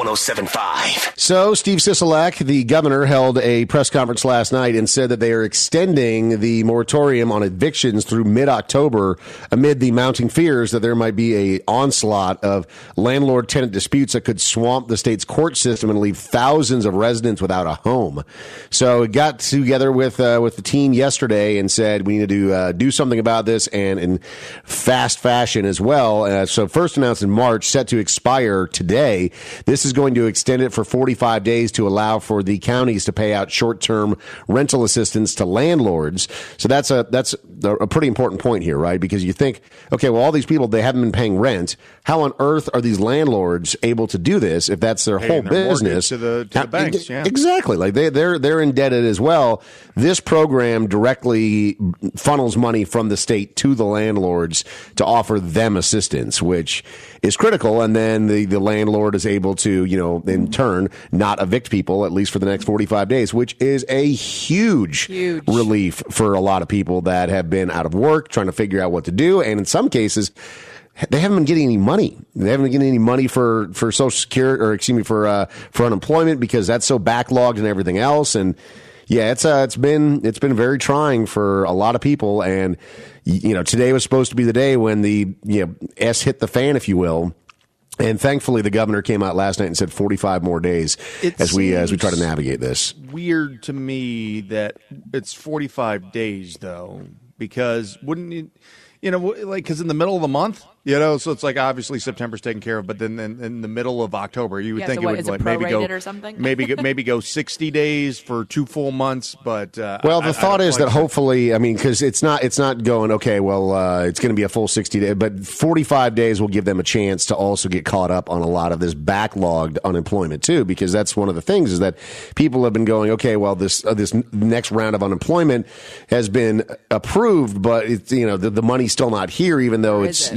X1075. So Steve Sisolak, the governor, held a press conference last night and said that they are extending the moratorium on evictions through mid-October amid the mounting fears that there might be a onslaught of landlord-tenant disputes that could swamp the state's court system and leave thousands of residents without a home. So it got together with the team yesterday and said we need to do something about this, and in fast fashion as well. So first announced in March, set to expire today. This is going to extend it for 45 days to allow for the counties to pay out short-term rental assistance to landlords. So that's a pretty important point here, right? Because you think, okay, well, all these people, they haven't been paying rent. How on earth are these landlords able to do this if that's their whole business? To the banks, yeah. Exactly. Like they're indebted as well. This program directly funnels money from the state to the landlords to offer them assistance, which is critical. And then the landlord is able to, in turn, not evict people, at least for the next 45 days, which is a huge relief for a lot of people that have been out of work, trying to figure out what to do. And in some cases, they haven't been getting any money. They haven't been getting any money for Social Security, or excuse me, for unemployment, because that's so backlogged and everything else. And yeah, it's been very trying for a lot of people. And today was supposed to be the day when the S hit the fan, if you will. And thankfully, the governor came out last night and said 45 more days as we try to navigate this. Weird to me that it's 45 days though, because wouldn't it? Because in the middle of the month, so it's like obviously September's taken care of, but then in the middle of October, you would think it would maybe go or something? maybe go 60 days for 2 full months. But the thought is that hopefully, because it's not going okay. Well, it's going to be a full 60 days, but 45 days will give them a chance to also get caught up on a lot of this backlogged unemployment too, because that's one of the things is that people have been going, okay, well this next round of unemployment has been approved, but it's the money's still not here, even though it's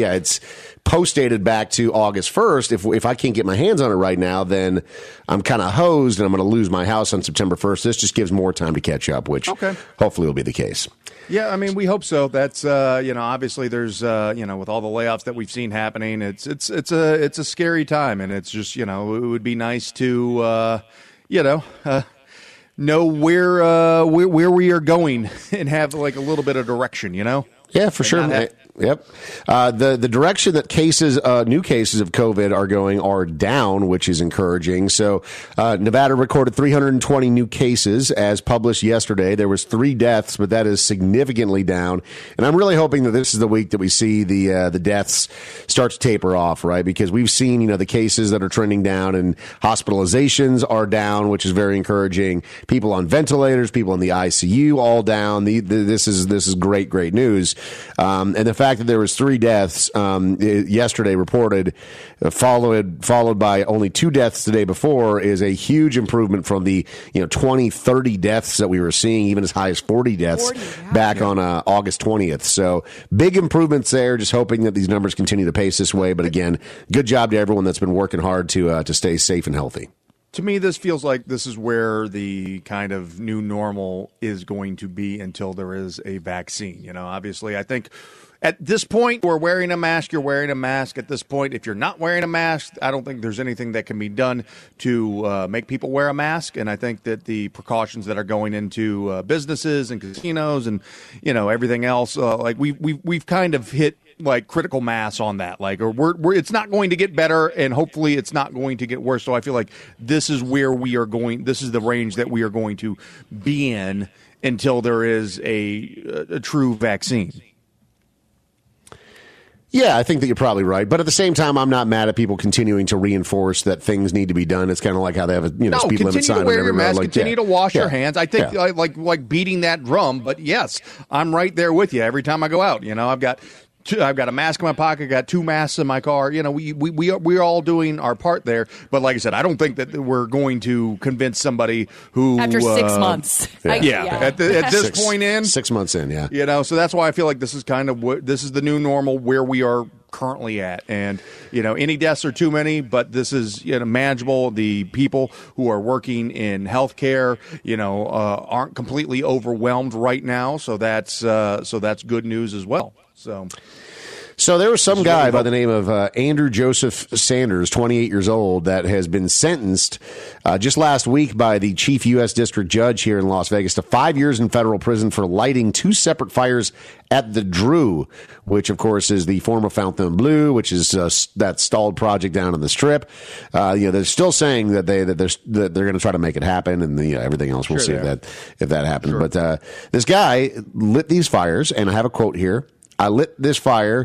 post-dated back to August 1st. If I can't get my hands on it right now, then I'm kind of hosed and I'm going to lose my house on September 1st. This just gives more time to catch up, which hopefully will be the case. Yeah, we hope so. That's obviously there's with all the layoffs that we've seen happening, it's a scary time, and it's just it would be nice to know where we are going and have like a little bit of direction, Yeah, for sure. Yep. The direction that new cases of COVID are going are down, which is encouraging. So, Nevada recorded 320 new cases as published yesterday. There was 3 deaths, but that is significantly down. And I'm really hoping that this is the week that we see the deaths start to taper off, right? Because we've seen, the cases that are trending down and hospitalizations are down, which is very encouraging. People on ventilators, people in the ICU, all down. This is great news. And the fact that there was 3 deaths yesterday reported, followed by only 2 deaths the day before, is a huge improvement from the 20, 30 deaths that we were seeing, even as high as 40 deaths back on August 20th. So big improvements there. Just hoping that these numbers continue to pace this way. But again, good job to everyone that's been working hard to stay safe and healthy. To me, this feels like this is where the kind of new normal is going to be until there is a vaccine. Obviously, I think At this point, we're wearing a mask. You're wearing a mask. At this point, if you're not wearing a mask, I don't think there's anything that can be done to make people wear a mask. And I think that the precautions that are going into businesses and casinos and everything else, like we've kind of hit like critical mass on that. Like, or we're it's not going to get better, and hopefully it's not going to get worse. So I feel like this is where we are going. This is the range that we are going to be in until there is a true vaccine. Yeah, I think that you're probably right. But at the same time, I'm not mad at people continuing to reinforce that things need to be done. It's kind of like how they have a speed limit sign on every road. Continue to wear your mask, continue to wash your hands. I think Yeah. like beating that drum. But yes, I'm right there with you every time I go out. I've got a mask in my pocket, got 2 masks in my car. We're all doing our part there. But like I said, I don't think that we're going to convince somebody who After 6 months. At this point in 6 months in, yeah. So that's why I feel like this is kind of this is the new normal where we are currently at. And any deaths are too many, but this is manageable. The people who are working in healthcare aren't completely overwhelmed right now, so that's good news as well. So there was some guy by the name of Andrew Joseph Sanders, 28 years old, that has been sentenced just last week by the chief U.S. district judge here in Las Vegas to 5 years in federal prison for lighting 2 separate fires at the Drew, which, of course, is the former Fontainebleau, which is that stalled project down on the Strip. They're still saying that they're going to try to make it happen, and everything else. We'll see if that happens. Sure. But this guy lit these fires, and I have a quote here. I lit this fire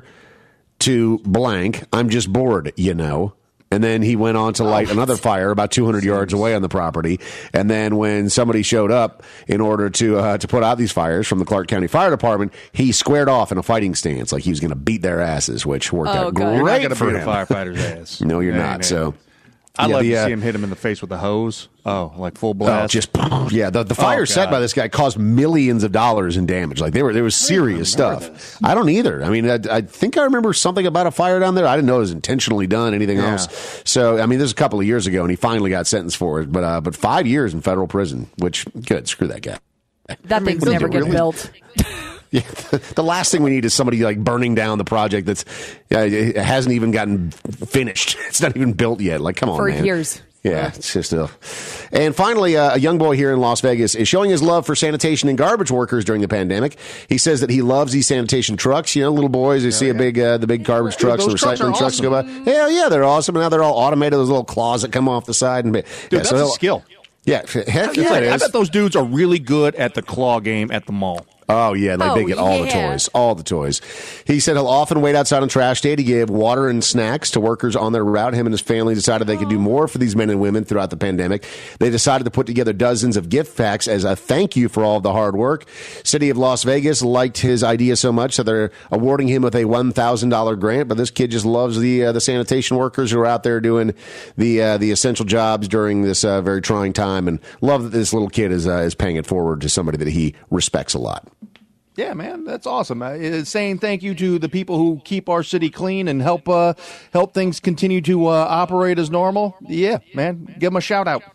to blank. I'm just bored, And then he went on to light another fire about 200 yards away on the property. And then when somebody showed up in order to put out these fires from the Clark County Fire Department, he squared off in a fighting stance like he was going to beat their asses, which worked out great You're not going to for beat him. a firefighter's ass. No, you're not. So I'd love to see him hit him in the face with a hose. Oh, like full blast. The fire set by this guy caused millions of dollars in damage. Like there was serious stuff. I don't either. I mean, I think I remember something about a fire down there. I didn't know it was intentionally done. Anything else? So I mean, this is a couple of years ago, and he finally got sentenced for it. But 5 years in federal prison, which good. Screw that guy. That thing's never get built. Yeah, the last thing we need is somebody like burning down the project that's it hasn't even gotten finished. It's not even built yet. Like, come on, for man. years. Yeah, it's just And finally, a young boy here in Las Vegas is showing his love for sanitation and garbage workers during the pandemic. He says that he loves these sanitation trucks. Little boys, they see the big garbage trucks, the recycling trucks go by. Hell yeah, they're awesome. And now they're all automated. Those little claws that come off the side. And that's a skill. Yeah, heck yeah, it is. I bet those dudes are really good at the claw game at the mall. Oh, yeah, they get all the toys. He said he'll often wait outside on trash day to give water and snacks to workers on their route. Him and his family decided they could do more for these men and women throughout the pandemic. They decided to put together dozens of gift packs as a thank you for all of the hard work. City of Las Vegas liked his idea so much that they're awarding him with a $1,000 grant. But this kid just loves the sanitation workers who are out there doing the essential jobs during this very trying time, and love that this little kid is paying it forward to somebody that he respects a lot. Yeah, man, that's awesome. Saying thank you to the people who keep our city clean and help things continue to operate as normal. Yeah, man, give them a shout out.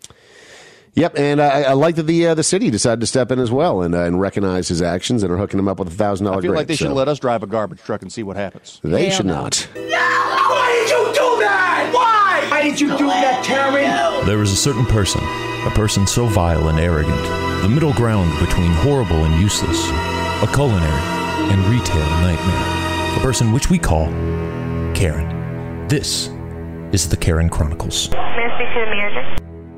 Yep, and I like that the city decided to step in as well and recognize his actions and are hooking him up with a $1,000 grant. I feel like they should let us drive a garbage truck and see what happens. They should not. Why did you do that? Why? Why did you do that, Karen? There is a certain person, a person so vile and arrogant, the middle ground between horrible and useless, a culinary and retail nightmare, a person which we call Karen. This is the Karen Chronicles. May I speak to the manager?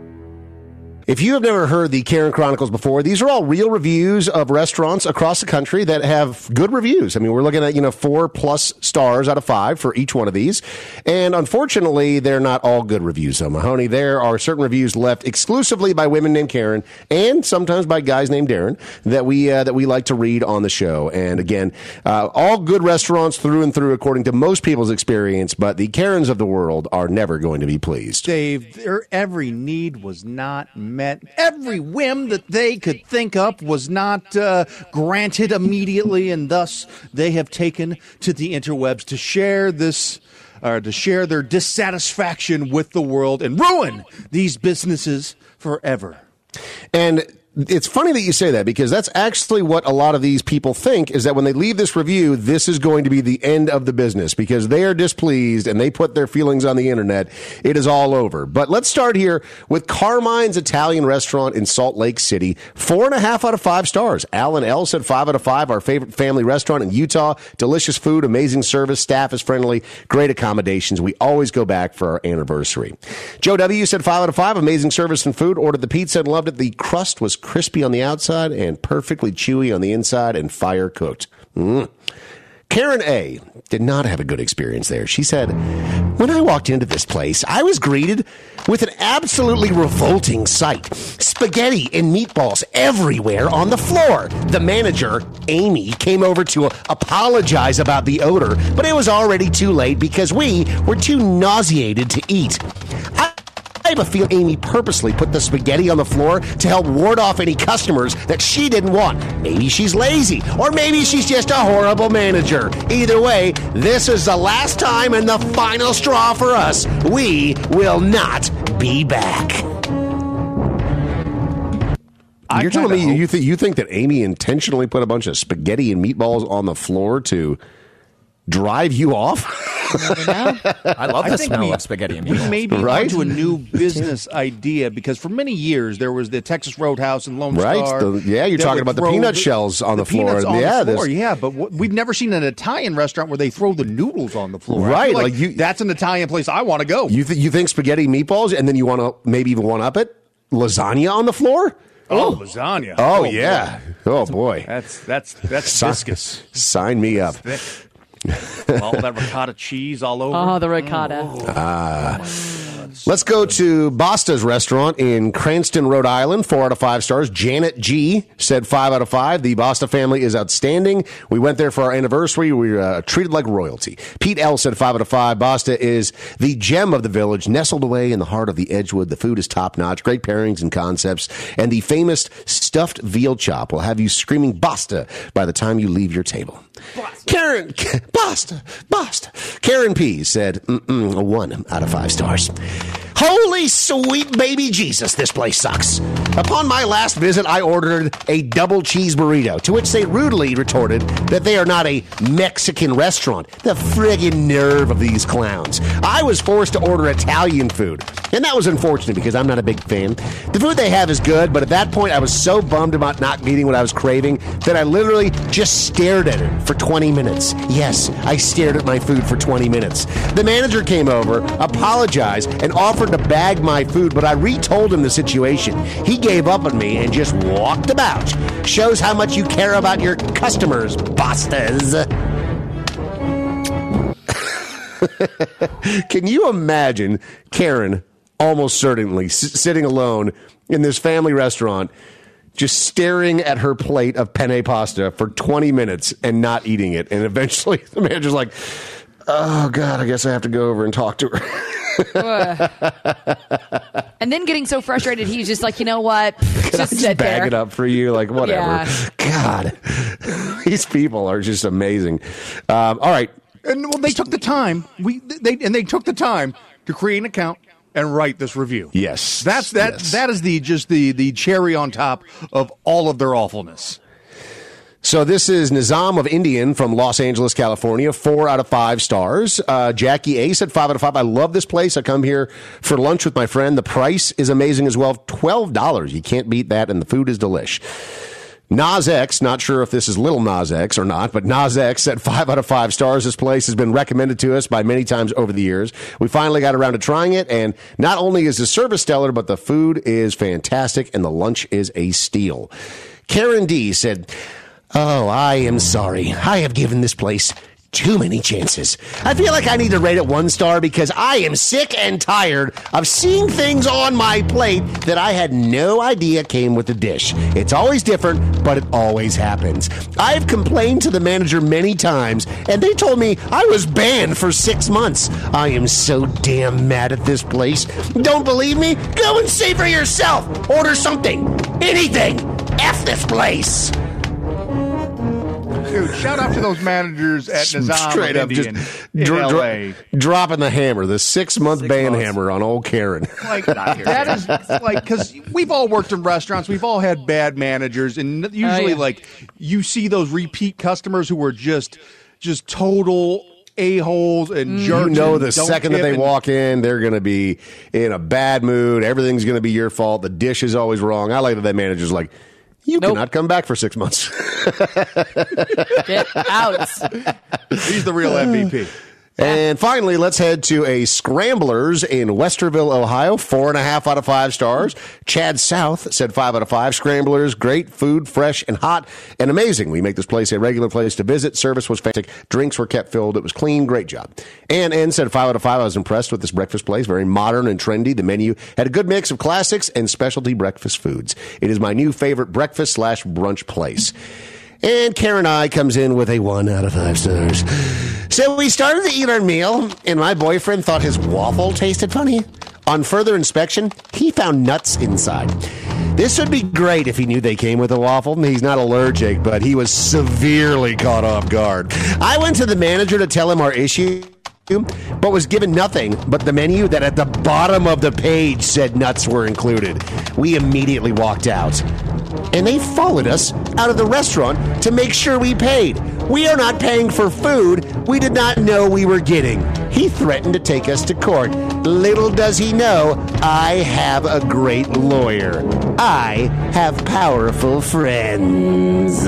If you have never heard the Karen Chronicles before, these are all real reviews of restaurants across the country that have good reviews. I mean, we're looking at, 4+ stars out of 5 for each one of these. And unfortunately, they're not all good reviews, though, Mahoney. There are certain reviews left exclusively by women named Karen and sometimes by guys named Darren that we like to read on the show. And again, all good restaurants through and through, according to most people's experience, but the Karens of the world are never going to be pleased. Dave, their every need was not met. Every whim that they could think up was not granted immediately, and thus they have taken to the interwebs to share their dissatisfaction with the world and ruin these businesses forever. And it's funny that you say that, because that's actually what a lot of these people think, is that when they leave this review, this is going to be the end of the business because they are displeased and they put their feelings on the internet. It is all over. But let's start here with Carmine's Italian Restaurant in Salt Lake City. 4.5 out of 5 stars. Alan L. said 5 out of 5. Our favorite family restaurant in Utah. Delicious food, amazing service, staff is friendly, great accommodations. We always go back for our anniversary. Joe W. said 5 out of 5. Amazing service and food. Ordered the pizza and loved it. The crust was crispy on the outside and perfectly chewy on the inside and fire cooked. Karen A. did not have a good experience there. She said, when I walked into this place, I was greeted with an absolutely revolting sight. Spaghetti and meatballs everywhere on the floor. The manager, Amy, came over to apologize about the odor, but it was already too late because we were too nauseated to eat. I have a feeling Amy purposely put the spaghetti on the floor to help ward off any customers that she didn't want. Maybe she's lazy, or maybe she's just a horrible manager. Either way, this is the last time and the final straw for us. We will not be back. You're telling me you think that Amy intentionally put a bunch of spaghetti and meatballs on the floor to drive you off? I love the smell of spaghetti and meatballs. We may be onto a new business idea, because for many years there was the Texas Roadhouse in Lone Star. You're talking about the peanut shells on the floor. But we've never seen an Italian restaurant where they throw the noodles on the floor. Right, that's an Italian place I want to go. You think spaghetti and meatballs, and then you want to maybe even one up it? Lasagna on the floor? Oh, lasagna. Oh yeah. Boy. Oh boy. That's viscous. Sign me up. All that ricotta cheese all over. Oh, the ricotta. Let's go to Basta's restaurant in Cranston, Rhode Island. 4 out of 5 stars. Janet G. said 5 out of 5. The Basta family is outstanding. We went there for our anniversary. We were treated like royalty. Pete L. said 5 out of 5. Basta is the gem of the village, nestled away in the heart of the Edgewood. The food is top-notch. Great pairings and concepts. And the famous stuffed veal chop will have you screaming Basta by the time you leave your table. Basta. Karen P. said 1 out of 5 stars. Holy sweet baby Jesus, this place sucks. Upon my last visit, I ordered a double cheese burrito, to which they rudely retorted that they are not a Mexican restaurant. The friggin' nerve of these clowns. I was forced to order Italian food, and that was unfortunate because I'm not a big fan. The food they have is good, but at that point I was so bummed about not getting what I was craving that I literally just stared at it for 20 minutes. Yes, I stared at my food for 20 minutes. The manager came over, apologized, and offered to bag my food, but I retold him the situation. He gave up on me and just walked about. Shows how much you care about your customers, Bastas. Can you imagine Karen almost certainly sitting alone in this family restaurant, just staring at her plate of penne pasta for 20 minutes and not eating it? And eventually the manager's like, oh, God, I guess I have to go over and talk to her. And then getting so frustrated, he's just like, you know what? Just sit bag there. It up for you, like whatever. Yeah. God, these people are just amazing. All right, and they took the time. They took the time to create an account and write this review. Yes, that is the cherry on top of all of their awfulness. So this is Nizam of Indian from Los Angeles, California. 4 out of 5 stars. Jackie A. said 5 out of 5. I love this place. I come here for lunch with my friend. The price is amazing as well. $12. You can't beat that, and the food is delish. Nas X, not sure if this is Little Nas X or not, but Nas X said 5 out of 5 stars. This place has been recommended to us by many times over the years. We finally got around to trying it, and not only is the service stellar, but the food is fantastic, and the lunch is a steal. Karen D. said, oh, I am sorry. I have given this place too many chances. I feel like I need to rate it 1 star because I am sick and tired of seeing things on my plate that I had no idea came with the dish. It's always different, but it always happens. I've complained to the manager many times, and they told me I was banned for 6 months. I am so damn mad at this place. Don't believe me? Go and see for yourself. Order something. Anything. F this place. Dude, shout out to those managers at Nizam Straight up, Indian just in LA. dropping the hammer, the 6-month ban hammer on old Karen. Like, that is like, because we've all worked in restaurants, we've all had bad managers, and usually, like, you see those repeat customers who are just total a-holes and jerks. You know, the second that they walk in, they're going to be in a bad mood. Everything's going to be your fault. The dish is always wrong. I like that manager's like, you cannot come back for 6 months. Get out. He's the real MVP. And finally, let's head to a Scramblers in Westerville, Ohio. 4.5 out of 5 stars. Chad South said 5 out of 5. Scramblers, great food, fresh and hot and amazing. We make this place a regular place to visit. Service was fantastic. Drinks were kept filled. It was clean. Great job. And said 5 out of 5. I was impressed with this breakfast place. Very modern and trendy. The menu had a good mix of classics and specialty breakfast foods. It is my new favorite breakfast/brunch place. And Karen I comes in with a 1 out of 5 stars. So we started to eat our meal, and my boyfriend thought his waffle tasted funny. On further inspection, he found nuts inside. This would be great if he knew they came with a waffle. He's not allergic, but he was severely caught off guard. I went to the manager to tell him our issue, but was given nothing but the menu that at the bottom of the page said nuts were included. We immediately walked out. And they followed us out of the restaurant to make sure we paid. We are not paying for food we did not know we were getting. He threatened to take us to court. Little does he know, I have a great lawyer. I have powerful friends.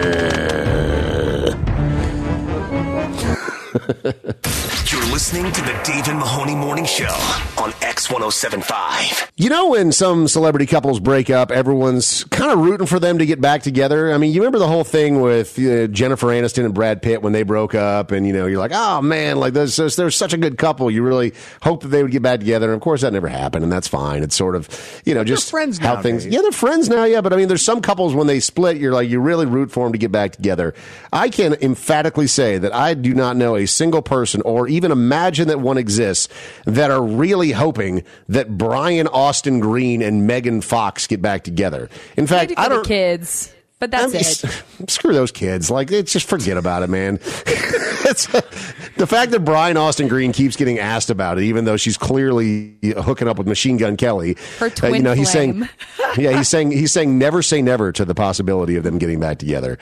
You're listening to the Dave and Mahoney Morning Show on X1075. You know, when some celebrity couples break up, everyone's kind of rooting for them to get back together. I mean, you remember the whole thing with Jennifer Aniston and Brad Pitt when they broke up, and, you know, you're like, oh, man, like, they're such a good couple. You really hope that they would get back together. And, of course, that never happened, and that's fine. It's sort of, you know, just friends how now, things... Dave. Yeah, they're friends now, yeah, but, I mean, there's some couples when they split, you're like, you really root for them to get back together. I can emphatically say that I do not know a single person or even imagine that one exists that are really hoping that Brian Austin Green and Megan Fox get back together. In fact, I don't. The kids, but that's it. Screw those kids. Like, it's just forget about it, man. It's, the fact that Brian Austin Green keeps getting asked about it, even though she's clearly hooking up with Machine Gun Kelly. Her twin you know, he's flame. saying, he's saying never say never to the possibility of them getting back together.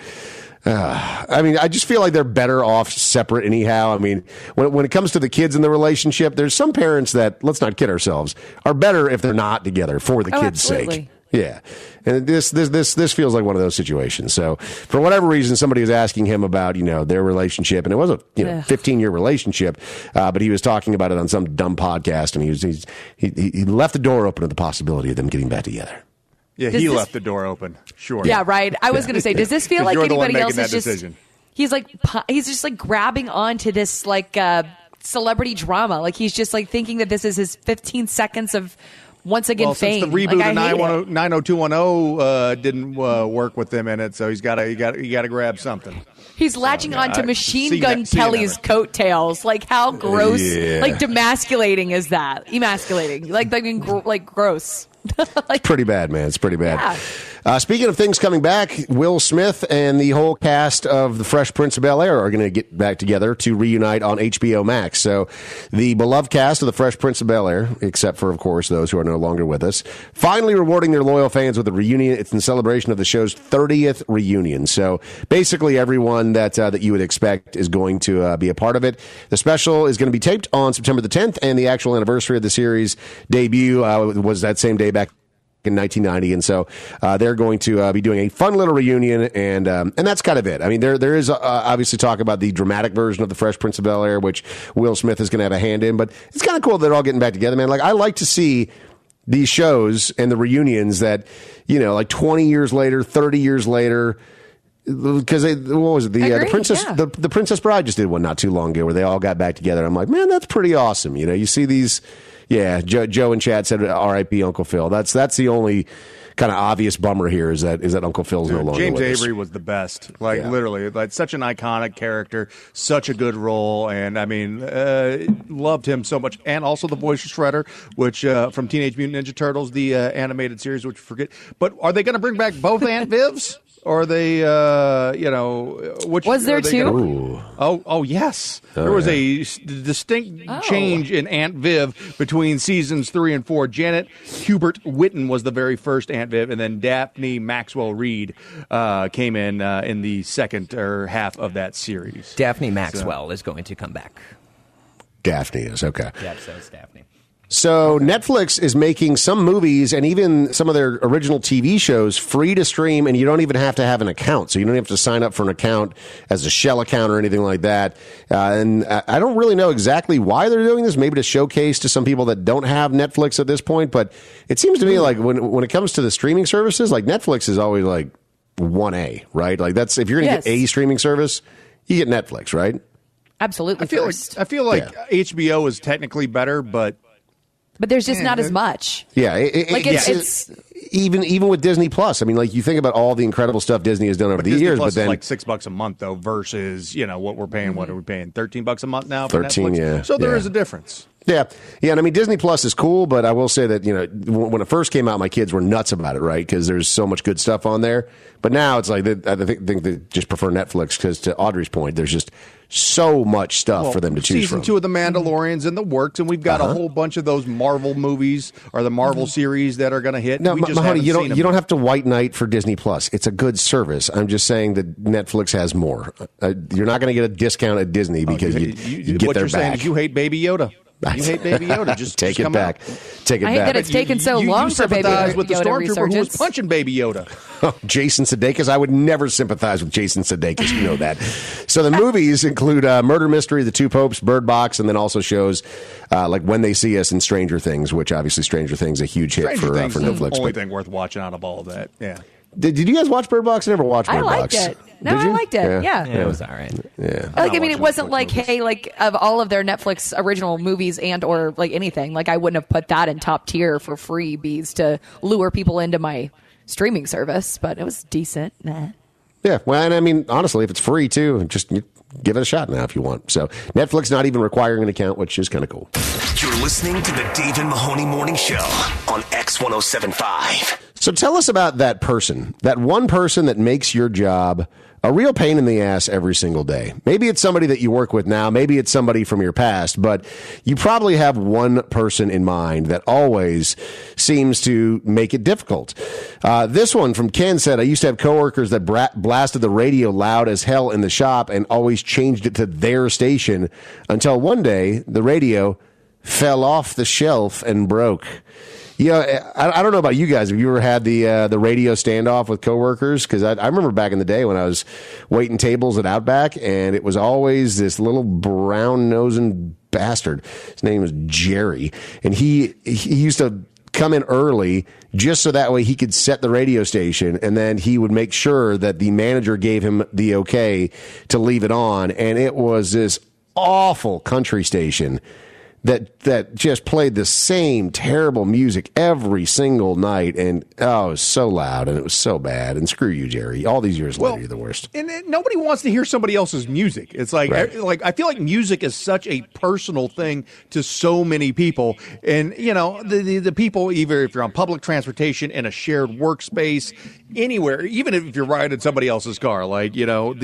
I mean, I just feel like they're better off separate anyhow. I mean, when it comes to the kids in the relationship, there's some parents that, let's not kid ourselves, are better if they're not together for the kids' sake. Yeah. And this feels like one of those situations. So for whatever reason, somebody was asking him about, you know, their relationship, and it was a 15-year relationship, but he was talking about it on some dumb podcast, and he left the door open to the possibility of them getting back together. Yeah, he left the door open. Sure. Yeah, right. I was going to say, does this feel like anybody else is just... decision. He's just like grabbing onto this like celebrity drama. Like he's just like thinking that this is his 15 seconds of once again fame. Since the reboot of 90210 didn't work with them in it, so he's got to grab something. He's latching on to Machine Gun Kelly's coattails. Like how gross, like demasculating is that? Emasculating, like gross. It's pretty bad, man. It's pretty bad. Yeah. Speaking of things coming back, Will Smith and the whole cast of The Fresh Prince of Bel-Air are going to get back together to reunite on HBO Max. So the beloved cast of The Fresh Prince of Bel-Air, except for, of course, those who are no longer with us, finally rewarding their loyal fans with a reunion. It's in celebration of the show's 30th reunion. So basically everyone that you would expect is going to be a part of it. The special is going to be taped on September the 10th, and the actual anniversary of the series debut was that same day back in 1990, and so they're going to be doing a fun little reunion, and that's kind of it. I mean, there is obviously talk about the dramatic version of The Fresh Prince of Bel-Air, which Will Smith is going to have a hand in, but it's kind of cool that they're all getting back together, man. Like, I like to see these shows and the reunions that, you know, like 20 years later, 30 years later, because what was it? The Princess, the Princess Bride just did one not too long ago where they all got back together. I'm like, man, that's pretty awesome. You know, you see these. Yeah, Joe and Chad said R.I.P. Uncle Phil. That's the only kind of obvious bummer here is that Uncle Phil's no longer James with us. Avery was the best. Literally, like such an iconic character, such a good role, and I mean, loved him so much. And also the voice of Shredder, which from Teenage Mutant Ninja Turtles, the animated series, which forget. But are they going to bring back both Aunt Vivs? Or are they, which was there two? Oh, yes. There was a distinct change in Aunt Viv between seasons 3 and 4. Janet Hubert Whitten was the very first Aunt Viv, and then Daphne Maxwell Reid came in the second half of that series. Daphne Maxwell is going to come back. Daphne is, okay. Yeah, so it's Daphne. So Netflix is making some movies and even some of their original TV shows free to stream, and you don't even have to have an account. So you don't have to sign up for an account as a shell account or anything like that. And I don't really know exactly why they're doing this, maybe to showcase to some people that don't have Netflix at this point. But it seems to me like when it comes to the streaming services, like Netflix is always like 1A, right? Like that's, if you're going to get a streaming service, you get Netflix, right? Absolutely. I feel like HBO is technically better, but there's just not as much. Yeah, it's even with Disney Plus. I mean, like you think about all the incredible stuff Disney has done over the Disney years, Plus but then is like $6 a month though versus what we're paying. What are we paying? $13 a month now for 13, Netflix. yeah. So there is a difference. Yeah. And I mean, Disney Plus is cool, but I will say that, when it first came out, my kids were nuts about it, right? Because there's so much good stuff on there. But now it's like, I think they just prefer Netflix because, to Audrey's point, there's just so much stuff for them to choose from. Season 2 of The Mandalorian's in the works, and we've got a whole bunch of those Marvel movies or the Marvel series that are going to hit. No, we just Mahoney, haven't seen them. you don't have to white knight for Disney Plus. It's a good service. I'm just saying that Netflix has more. You're not going to get a discount at Disney because you get what their you're saying is you hate Baby Yoda. You hate Baby Yoda. Just take it come back. out. Take it I hate back. that it's taken so long for Baby Yoda with the stormtrooper who was resurgence. punching Baby Yoda. Oh, Jason Sudeikis. I would never sympathize with Jason Sudeikis. You know that. So the movies include Murder Mystery, The Two Popes, Bird Box, and then also shows like When They See Us and Stranger Things, which obviously Stranger Things is a huge hit for Netflix. The only thing worth watching out of all of that. Yeah. Did you guys watch Bird Box? I never watched Bird liked Box. it. No, I liked it. Yeah. It was all right. Yeah. Like, I mean, it wasn't like, hey, like of all of their Netflix original movies and or like anything, like I wouldn't have put that in top tier for freebies to lure people into my streaming service, but it was decent. Nah. Yeah. Well, and I mean, honestly, if it's free too, just give it a shot now if you want. So Netflix not even requiring an account, which is kind of cool. You're listening to the Dave and Mahoney Morning Show on X1075. So tell us about that person, that one person that makes your job a real pain in the ass every single day. Maybe it's somebody that you work with now. Maybe it's somebody from your past, but you probably have one person in mind that always seems to make it difficult. This one from Ken said, I used to have coworkers that blasted the radio loud as hell in the shop and always changed it to their station until one day the radio fell off the shelf and broke. I don't know about you guys. Have you ever had the radio standoff with coworkers? Because I remember back in the day when I was waiting tables at Outback, and it was always this little brown-nosing bastard. His name was Jerry, and he used to come in early just so that way he could set the radio station, and then he would make sure that the manager gave him the okay to leave it on. And it was this awful country station that just played the same terrible music every single night, and it was so loud and it was so bad. And screw you, Jerry. All these years later, you're the worst. And nobody wants to hear somebody else's music. It's like, I feel like music is such a personal thing to so many people. And the people, either if you're on public transportation, in a shared workspace, anywhere, even if you're riding in somebody else's car, like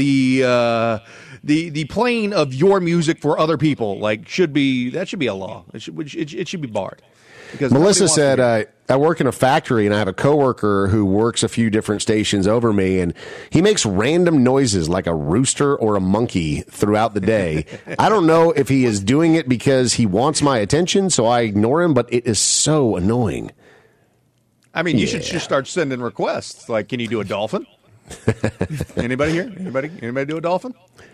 the playing of your music for other people, should be a law. It should be barred. Because Melissa said, I work in a factory and I have a coworker who works a few different stations over me, and he makes random noises like a rooster or a monkey throughout the day. I don't know if he is doing it because he wants my attention, so I ignore him, but it is so annoying. I mean, you should just start sending requests. Like, can you do a dolphin? Anybody here? Anybody do a dolphin?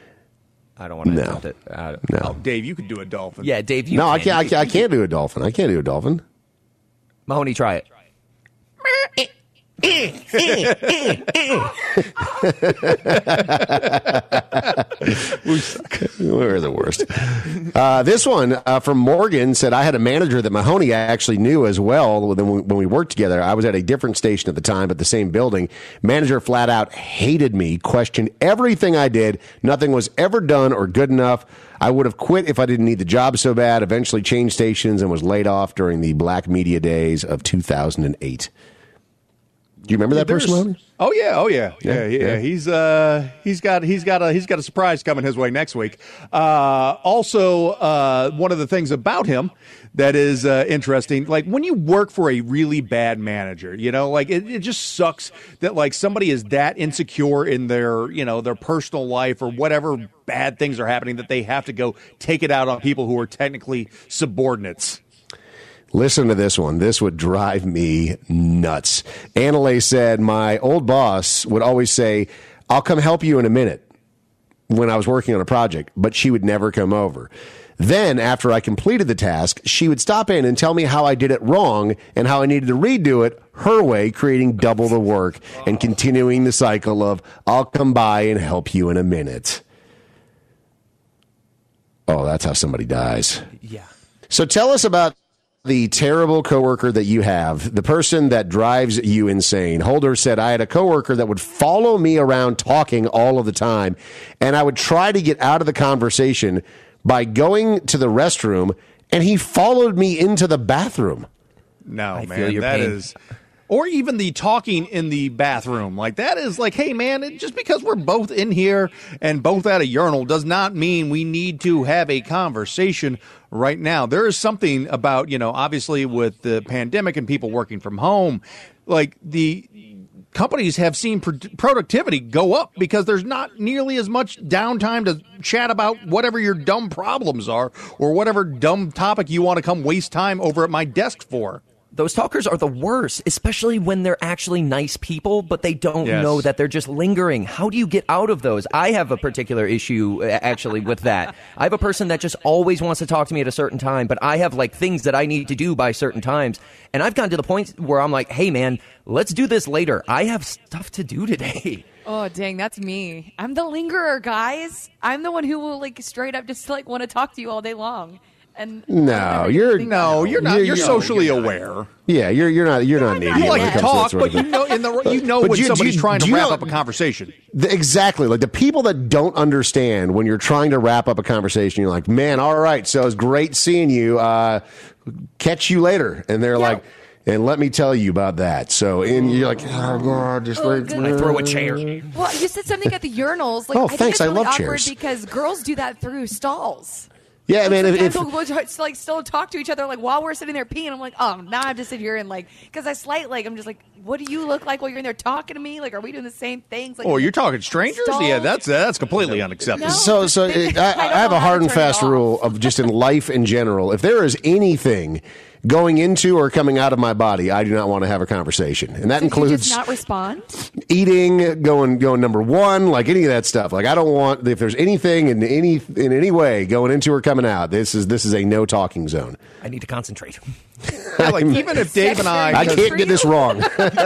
I don't want to attempt it. No. Oh, Dave, you could do a dolphin. Yeah, Dave, you No, can. I can't do a dolphin. I can't do a dolphin. Mahoney, try it. We're the worst. This one from Morgan said, I had a manager that Mahoney actually knew as well when we worked together. I was at a different station at the time, but the same building. Manager flat out hated me, questioned everything I did. Nothing was ever done or good enough. I would have quit if I didn't need the job so bad, eventually changed stations and was laid off during the black media days of 2008. Do you remember that person, Mahoney? Oh yeah. He's got a surprise coming his way next week. Also, one of the things about him that is interesting, like when you work for a really bad manager, like it just sucks that like somebody is that insecure in their their personal life or whatever bad things are happening that they have to go take it out on people who are technically subordinates. Listen to this one. This would drive me nuts. Annalay said, my old boss would always say, I'll come help you in a minute when I was working on a project, but she would never come over. Then, after I completed the task, she would stop in and tell me how I did it wrong and how I needed to redo it her way, creating double the work and continuing the cycle of, I'll come by and help you in a minute. Oh, that's how somebody dies. Yeah. So tell us about the terrible coworker that you have, the person that drives you insane. Holder said, I had a coworker that would follow me around talking all of the time, and I would try to get out of the conversation by going to the restroom, and he followed me into the bathroom. No, I man, feel your that pain. is... Or even the talking in the bathroom. Like, that is like, hey, man, just because we're both in here and both at a urinal does not mean we need to have a conversation right now. There is something about, obviously with the pandemic and people working from home, like the companies have seen productivity go up because there's not nearly as much downtime to chat about whatever your dumb problems are or whatever dumb topic you want to come waste time over at my desk for. Those talkers are the worst, especially when they're actually nice people, but they don't know that they're just lingering. How do you get out of those? I have a particular issue, actually, with that. I have a person that just always wants to talk to me at a certain time, but I have, like, things that I need to do by certain times. And I've gotten to the point where I'm like, hey, man, let's do this later. I have stuff to do today. Oh, dang, that's me. I'm the lingerer, guys. I'm the one who will, like, straight up just, like, want to talk to you all day long. And you're not. You're socially aware. Yeah, you're not needy. You like to talk, but when somebody's trying to wrap up a conversation. Exactly, like the people that don't understand when you're trying to wrap up a conversation. You're like, man, all right, so it's great seeing you. Catch you later, and they're like. And let me tell you about that. So, and you're like, oh, God, just like... And I throw a chair. Well, you said something at the urinals. Like, oh, I think thanks, it's really I love awkward chairs. because girls do that through stalls. Yeah, man. If like still talk to each other like while we're sitting there peeing, I'm like, oh, now I have to sit here and like, because I'm just like, what do you look like while you're in there talking to me? Like, are we doing the same things? Like, you're talking strangers? Stalls? Yeah, that's completely unacceptable. No, I have a hard and fast rule of just in life in general. If there is anything going into or coming out of my body, I do not want to have a conversation, and that includes you just not respond, eating, going number one, like any of that stuff. Like I don't want if there's anything in any way going into or coming out. This is a no talking zone. I need to concentrate. Yeah, like even if Dave and I can't get this wrong.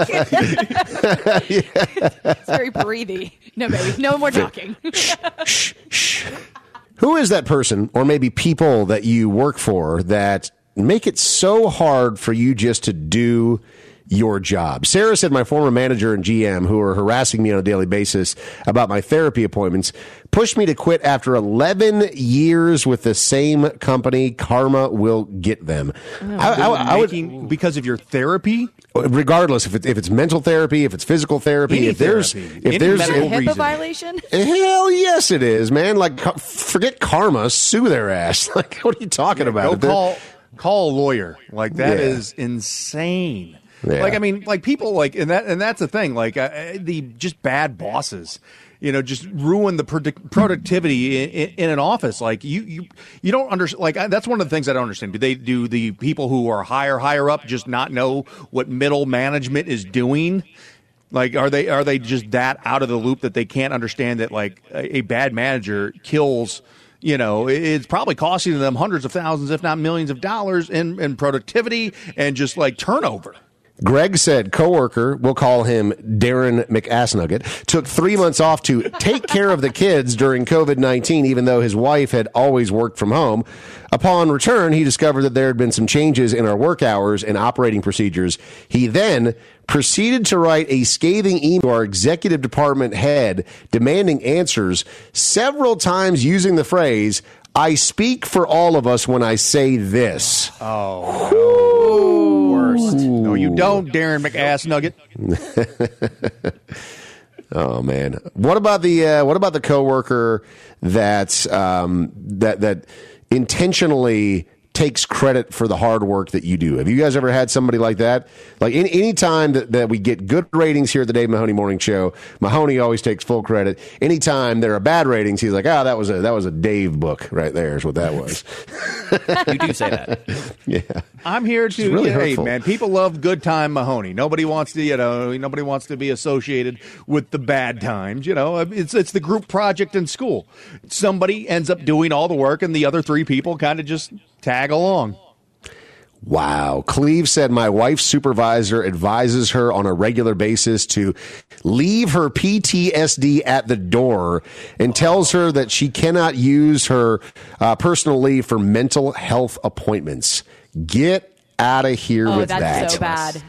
It's very breathy. No, baby, no more talking. Shh. Who is that person, or maybe people that you work for that make it so hard for you just to do your job? Sarah said my former manager and GM, who are harassing me on a daily basis about my therapy appointments, pushed me to quit after 11 years with the same company. Karma will get them. I would, because of your therapy? Regardless, if it's mental therapy, if it's physical therapy, if there's HIPAA violation? Hell yes, it is, man. Like, forget karma, sue their ass. Like, what are you talking about? Call a lawyer. Like that is insane. Yeah. Like I mean, like people like and that's the thing. Like the just bad bosses, just ruin the productivity in an office. Like you don't understand. Like that's one of the things I don't understand. Do the people who are higher up just not know what middle management is doing? Like are they just that out of the loop that they can't understand that like a bad manager kills? It's probably costing them hundreds of thousands, if not millions of dollars in productivity and just like turnover. Greg said coworker, we'll call him Darren McAssnugget, took 3 months off to take care of the kids during COVID-19, even though his wife had always worked from home. Upon return, he discovered that there had been some changes in our work hours and operating procedures. He then proceeded to write a scathing email to our executive department head demanding answers, several times using the phrase, I speak for all of us when I say this. Oh, no. worst. No, you don't, Darren McAss Nugget. Oh man, what about the coworker that intentionally takes credit for the hard work that you do? Have you guys ever had somebody like that? Like any time that we get good ratings here at the Dave Mahoney Morning Show, Mahoney always takes full credit. Anytime there are bad ratings, he's like, that was a Dave book right there is what that was. You do say that. Yeah. I'm here to really hey hurtful. man, people love good time Mahoney. Nobody wants to be associated with the bad times. It's the group project in school. Somebody ends up doing all the work and the other three people kind of just tag along. Wow. Cleve said, my wife's supervisor advises her on a regular basis to leave her PTSD at the door and tells her that she cannot use her personal leave for mental health appointments. Get out of here with that. Oh, that's so bad.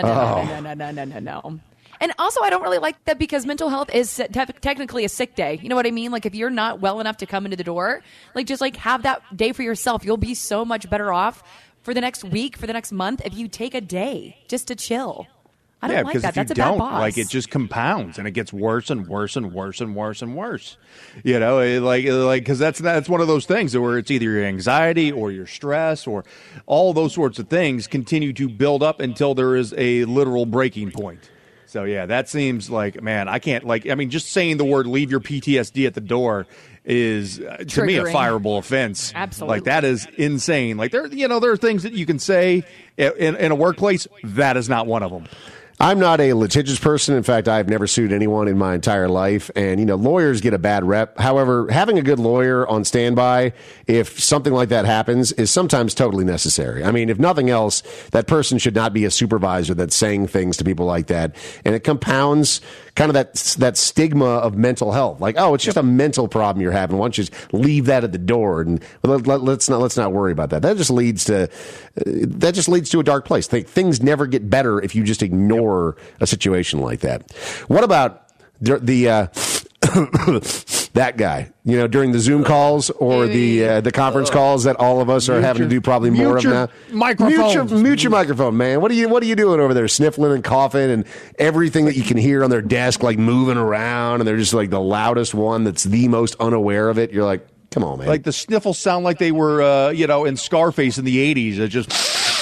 No. And also, I don't really like that because mental health is technically a sick day. You know what I mean? Like, if you're not well enough to come into the door, just have that day for yourself. You'll be so much better off for the next week, for the next month, if you take a day just to chill. I don't like that. That's a bad boss. It just compounds and it gets worse and worse and worse and worse and worse. Because that's one of those things where it's either your anxiety or your stress or all those sorts of things continue to build up until there is a literal breaking point. So, yeah, that seems like, man, I can't, just saying the word leave your PTSD at the door is, to me, a fireable offense. Absolutely. That is insane. There are things that you can say in a workplace. That is not one of them. I'm not a litigious person. In fact, I've never sued anyone in my entire life. And, lawyers get a bad rep. However, having a good lawyer on standby, if something like that happens, is sometimes totally necessary. I mean, if nothing else, that person should not be a supervisor that's saying things to people like that. And it compounds kind of that stigma of mental health. It's just a mental problem you're having. Why don't you just leave that at the door? And let's not worry about that. That just leads to a dark place. Things never get better if you just ignore a situation like that. What about the that guy, during the Zoom calls or the conference calls that all of us are having to do probably more of now? Mute your microphone, man. What are you doing over there? Sniffling and coughing and everything that you can hear on their desk, moving around, and they're just the loudest one that's the most unaware of it. You're like, come on, man. The sniffles sound like they were, in Scarface in the 80s. It just,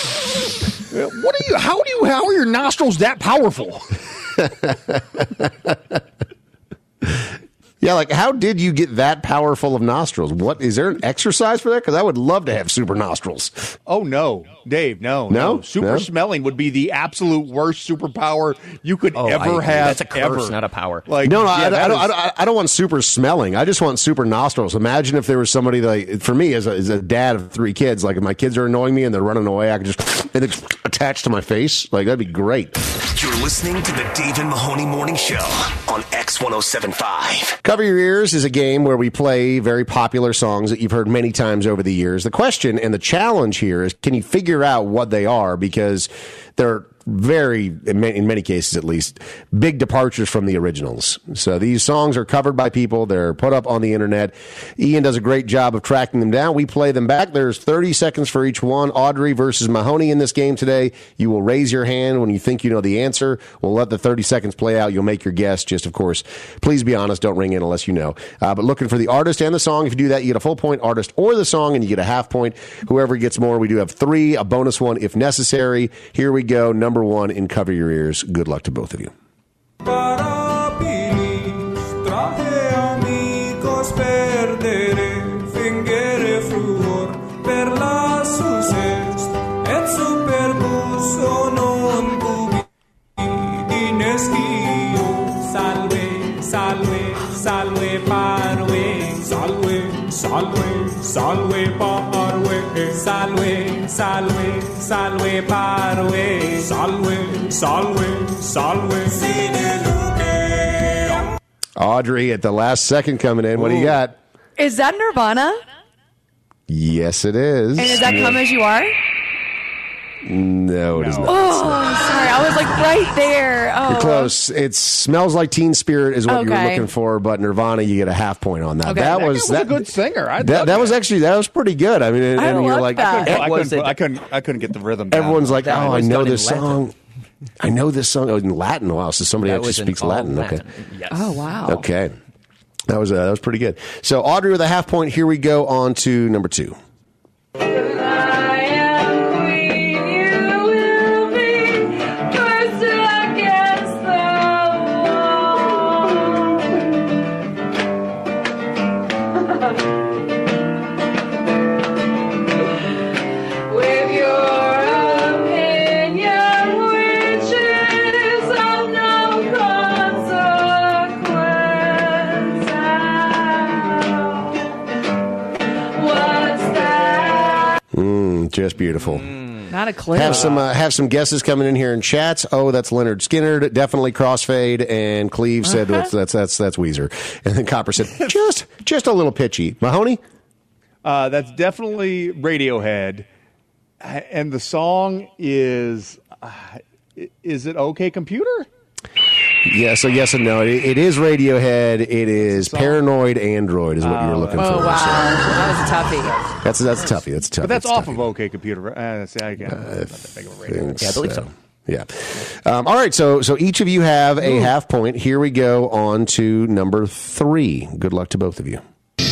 how are your nostrils that powerful? Yeah, how did you get that powerful of nostrils? Is there an exercise for that? Because I would love to have super nostrils. Oh, no. Dave, no. Super smelling would be the absolute worst superpower you could ever have. That's a curse, not a power. I don't want super smelling. I just want super nostrils. Imagine if there was somebody for me as a dad of 3 kids, if my kids are annoying me and they're running away, I could just attach to my face. That'd be great. You're listening to the Dave and Mahoney Morning Show on X1075. Cover Your Ears is a game where we play very popular songs that you've heard many times over the years. The question and the challenge here is, can you figure out what they are? Because they're in many cases at least, big departures from the originals. So these songs are covered by people. They're put up on the internet. Ian does a great job of tracking them down. We play them back. There's 30 seconds for each one. Audrey versus Mahoney in this game today. You will raise your hand when you think you know the answer. We'll let the 30 seconds play out. You'll make your guess. Just, of course, please be honest. Don't ring in unless you know. But looking for the artist and the song. If you do that, you get a full point, artist or the song, and you get a half point. Whoever gets more, we do have 3, a bonus one if necessary. Here we go. Number 1 in Cover Your Ears. Good luck to both of you. Salve parve, salve, salve, salve parve, salve, salve, salve. Audrey at the last second coming in. What do you got? Is that Nirvana? Yes, it is. And is that Come As You Are? No, it is not. Oh, sorry. I was like right there. Oh. You're close. It Smells Like Teen Spirit is what you were looking for, but Nirvana, you get a half point on that. Okay. That was a good singer. That was pretty good. I mean, and you're like, I couldn't get the rhythm down. Everyone's like, oh, I know this song. I know this song in Latin. Wow, so somebody actually speaks Latin. Okay. Yes. Oh, wow. Okay. That was pretty good. So Audrey with a half point. Here we go on to number 2. Just beautiful. Not a clue. Have some guesses coming in here in chats. Oh, that's Leonard Skinner. Definitely Crossfade. And Cleve said that's Weezer. And then Copper said just a little pitchy. Mahoney? That's definitely Radiohead. And the song is it OK Computer? Yeah, so yes and no. It is Radiohead. It is Paranoid Android is what you were looking for. Oh, wow. That was a toughie. That's a toughie. That's tough. But that's off of OK Computer. I believe so. Yeah. All right, so each of you have a half point. Here we go on to number 3. Good luck to both of you.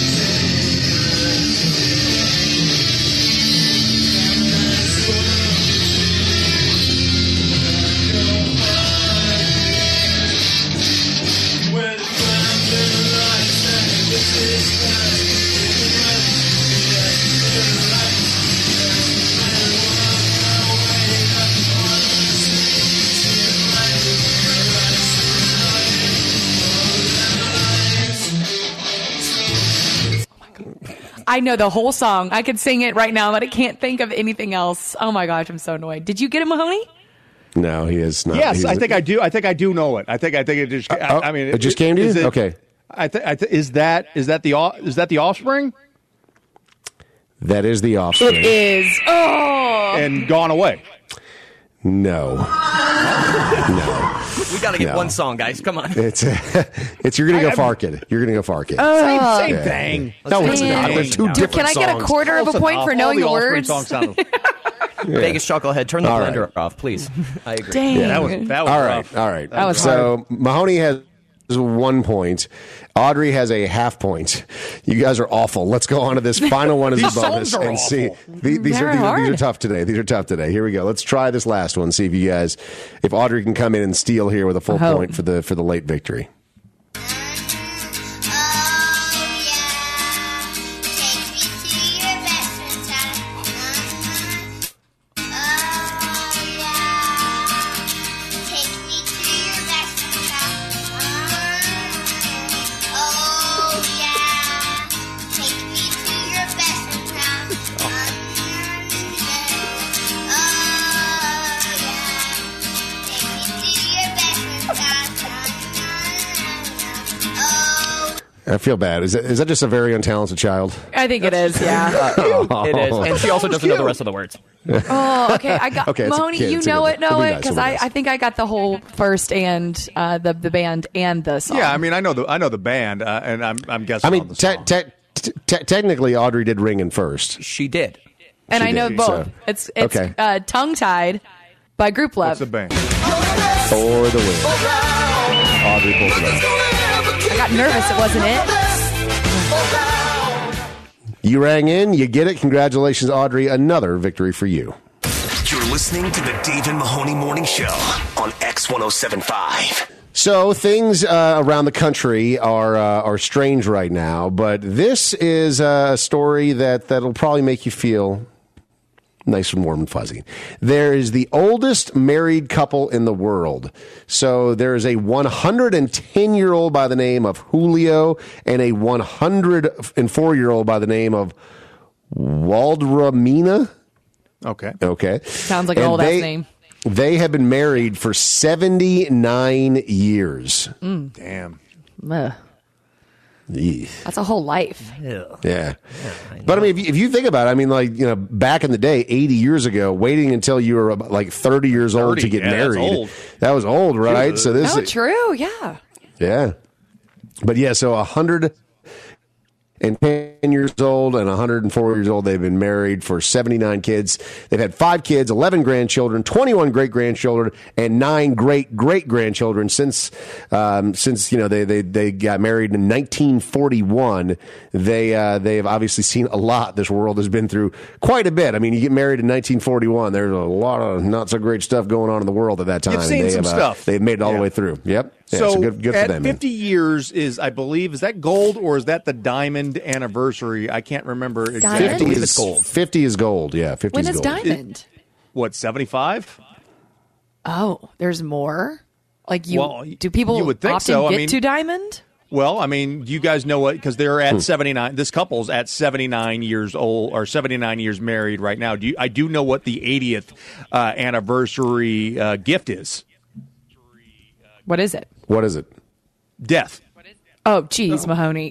I know the whole song. I could sing it right now, but I can't think of anything else. Oh my gosh, I'm so annoyed. Did you get it, Mahoney? No, he is not. Yes, I think I do. I think I do know it. I think it just. I mean, it just came to you. Okay. Is that the Offspring? That is the Offspring. It is. Oh. And Gone Away. No. We got to get one song, guys. Come on. It's you're going to go far, kid. You're going to go far, kid. Same thing. No, it's not. They're two different Can I get a quarter of a point for knowing the words? Vegas Chucklehead, turn the blender off, please. I agree. Dang. Yeah, that was rough. All right. That was so Mahoney has 1 point. Audrey has a half point. You guys are awful. Let's go on to this final one as a bonus and see. These are tough today. These are tough today. Here we go. Let's try this last one. See if Audrey can come in and steal here with a full point for the late victory. I feel bad. Is that just a very untalented child? I think it is, yeah. It is. And she also doesn't know the rest of the words. Oh, okay. I got Mahoney, you know it, nice. because I think I got the whole first and the band and the song. Yeah, I mean, I know the band, and I'm guessing. I mean, technically, Audrey did ring in first. She did, and I know both. So. It's okay. Tongue Tied by Group Love. What's the band? For the win. Audrey pulled it up. I got nervous. It wasn't it. You rang in. You get it. Congratulations, Audrey. Another victory for you. You're listening to the Dave and Mahoney Morning Show on X1075. So things around the country are strange right now, but this is a story that'll probably make you feel nice and warm and fuzzy. There is the oldest married couple in the world. So there is a 110-year-old by the name of Julio and a 104-year-old by the name of Waldramina. Okay. Sounds like an old-ass name. They have been married for 79 years. Damn. That's a whole life. Yeah. But I mean, if you think about it, I mean, like, back in the day, 80 years ago, waiting until you were like 30 years old to get married. That's old. That was old, right? Dude. So this Oh, true. Yeah. Yeah. But yeah, so 110 years old and 104 years old. They've been married for 79 kids. They've had 5 kids, 11 grandchildren, 21 great-grandchildren, and 9 great-great-grandchildren since they got married in 1941. They've obviously seen a lot. This world has been through quite a bit. I mean, you get married in 1941, there's a lot of not so great stuff going on in the world at that time. You've seen some stuff. They've made it all the way through. Yep. Yeah, so good for at them, 50 years is that gold or is that the diamond anniversary? I can't remember exactly. 50 is gold. 50 is gold. Yeah, 50 When is is gold. diamond? What, 75? Oh, there's more? Like do you people would think often so. get to diamond? Well, I mean, you guys know what, because they're at 79. This couple's at 79 years old or 79 years married right now. I do know what the 80th anniversary gift is. What is it? What is it? Death. Oh, geez, Mahoney.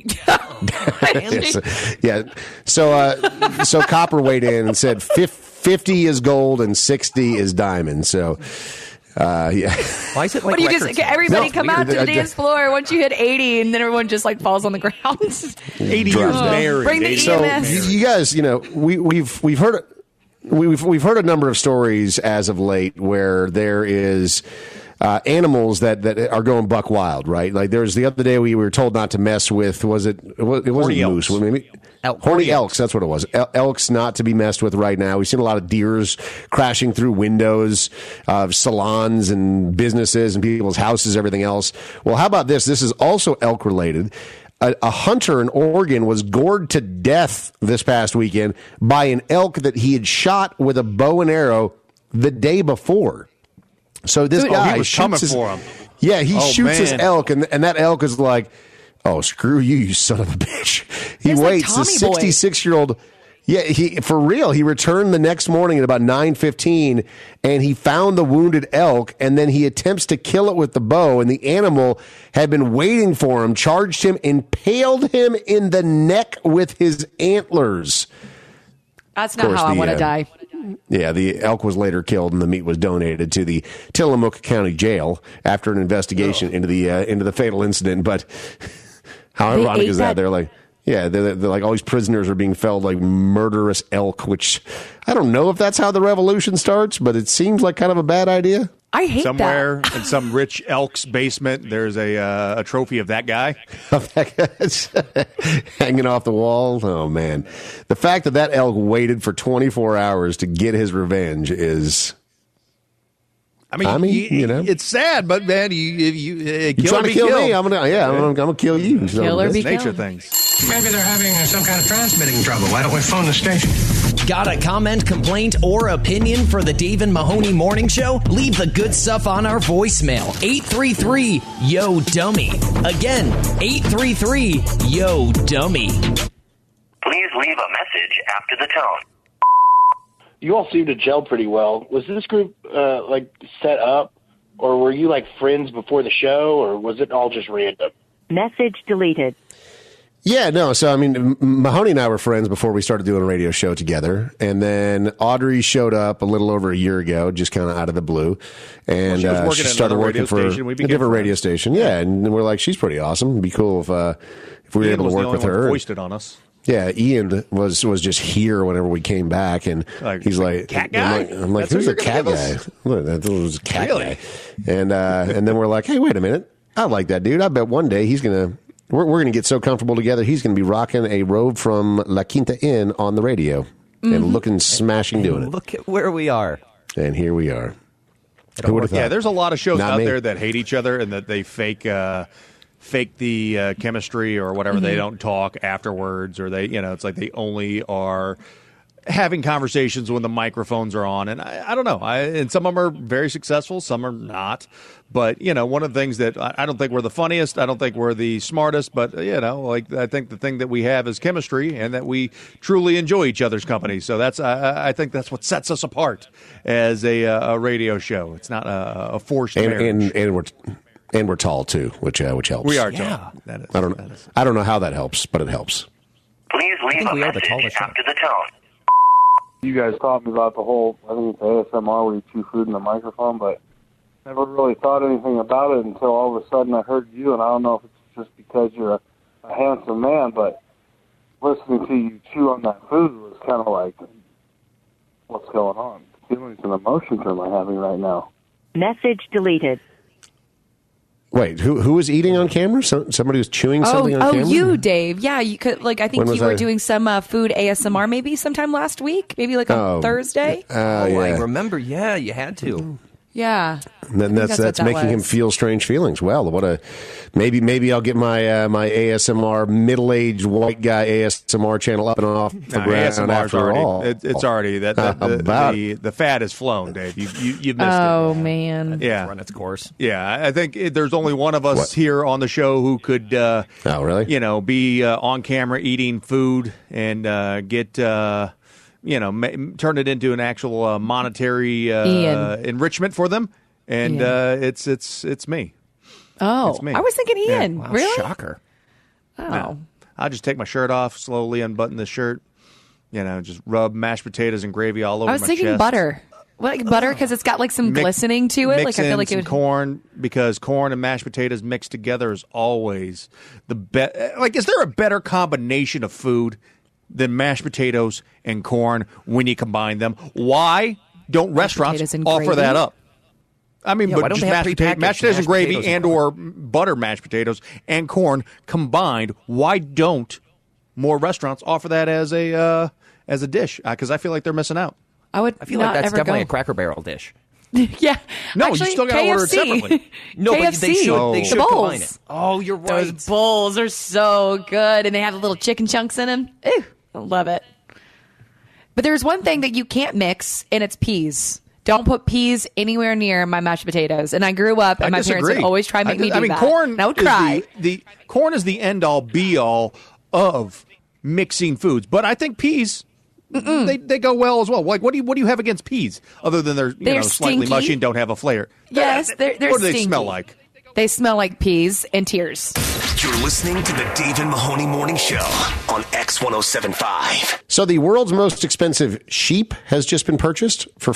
Yeah. So Copper weighed in and said 50 is gold and 60 is diamond. So, yeah. Why is it like What do you just everybody come out to the I- dance floor once you hit 80 and then everyone just like falls on the ground? 80 years married. Bring the So EMS. you guys, we've heard we've heard a number of stories as of late where there is animals that are going buck wild, right? Like there's the other day we were told not to mess with. It wasn't moose. Maybe horny elks. That's what it was. Elks not to be messed with right now. We've seen a lot of deers crashing through windows of salons and businesses and people's houses, everything else. Well, how about this? This is also elk related. A hunter in Oregon was gored to death this past weekend by an elk that he had shot with a bow and arrow the day before. So this guy he was shoots coming his, for him. Yeah, he shoots his man. elk, and that elk is like, "Oh, screw you, you son of a bitch!" He It's like waits. The Tommy Boy. 66-year-old. Yeah, he for real. He returned the next morning at about 9:15, and he found the wounded elk, and then he attempts to kill it with the bow, and the animal had been waiting for him, charged him, impaled him in the neck with his antlers. That's not course, how I the, want to die. Yeah, the elk was later killed, and the meat was donated to the Tillamook County Jail after an investigation into the fatal incident. But how They ironic ate is that? that? They're like, yeah, they're like all these prisoners are being felled like murderous elk, which I don't know if that's how the revolution starts, but it seems like kind of a bad idea. I hate Somewhere that. in some rich elk's basement, there's a trophy of that guy. Hanging off the wall. Oh man, the fact that elk waited for 24 hours to get his revenge is. I mean, it's sad, but man, You trying to kill me? I'm gonna kill you. Kill or be nature killed. things. Maybe they're having some kind of transmitting trouble. Why don't we phone the station? Got a comment, complaint, or opinion for the Dave and Mahoney Morning Show? Leave the good stuff on our voicemail. 833-YO-DUMMY. Again, 833-YO-DUMMY. Please leave a message after the tone. You all seem to gel pretty well. Was this group set up, or were you like friends before the show, or was it all just random? Message deleted. Yeah, no. So, I mean, Mahoney and I were friends before we started doing a radio show together. And then Audrey showed up a little over a year ago, just kind of out of the blue. And she was working she at started another working radio for station. We a became different friends. radio station. Yeah. And we're like, she's pretty awesome. It'd be cool if we were Ian able was to the work with only one her. who foisted on us. Yeah, Ian was just here whenever we came back, and he's like, cat guy? I'm like, That's who's who the you're cat gonna guy? give us? Look, that was a cat Really? guy. And then we're like, hey, wait a minute, I like that dude. I bet one day we're gonna get so comfortable together, he's gonna be rocking a robe from La Quinta Inn on the radio and looking smashing doing it. Look at where we are. And here we are. Who would have thought? Yeah, there's a lot of shows Not out me. there that hate each other and that they fake the chemistry or whatever. They don't talk afterwards, or it's like they only are having conversations when the microphones are on. And I don't know. And some of them are very successful, some are not. But, one of the things that I don't think we're the funniest, I don't think we're the smartest, but, I think the thing that we have is chemistry and that we truly enjoy each other's company. So I think that's what sets us apart as a radio show. It's not a forced marriage. And we're tall, too, which helps. We are tall. That is, I don't know how that helps, but it helps. Please leave a message after the tone. You guys taught me about the whole, I think it's ASMR where you chew food in the microphone, but never really thought anything about it until all of a sudden I heard you, and I don't know if it's just because you're a handsome man, but listening to you chew on that food was kind of like, what's going on? Feelings and emotions am I having right now? Message deleted. Wait, who was eating on camera? Somebody was chewing something on camera? Oh, you, Dave. Yeah, you could. I think you were doing some food ASMR maybe sometime last week, maybe on Thursday. Yeah. I remember. Yeah, you had to. Yeah. And then that's making him feel strange feelings. Well, maybe I'll get my my ASMR middle-aged white guy ASMR channel up and off the ground after all. It's already the fad has flown, Dave. You've missed it. Oh man. Yeah, run its course. Yeah, I think there's only one of us here on the show who could. Really? Be on camera eating food and get. Turn it into an actual monetary enrichment for them, and it's me. Oh, it's me. I was thinking Ian. Yeah. Wow, really? Shocker. Oh, no. I'll just take my shirt off, slowly unbutton the shirt. Just rub mashed potatoes and gravy all over my chest. I was thinking butter. Butter because it's got some glistening to it. Mix I feel like some corn, because corn and mashed potatoes mixed together is always the best. Is there a better combination of food than mashed potatoes and corn when you combine them? Why don't restaurants offer that up? I mean, but just mashed potatoes and gravy or butter mashed potatoes and corn combined. Why don't more restaurants offer that as a dish? Because I feel like they're missing out. I feel like that's definitely a Cracker Barrel dish. Yeah. No, actually, you still got to order it separately. No, but they should combine it. Oh, you're right. Those bowls are so good, and they have the little chicken chunks in them. Ew, I love it. But there's one thing that you can't mix, and it's peas. Don't put peas anywhere near my mashed potatoes. And I grew up, and my parents would always try to make me do that. Corn. And I would cry. The corn is the end all be all of mixing foods, but I think peas. They go well as well. What do you have against peas other than they're slightly mushy and don't have a flavor? Yes, they're what do they stinky. smell like? They smell like peas and tears. You're listening to the Dave and Mahoney Morning Show on X1075. So the world's most expensive sheep has just been purchased for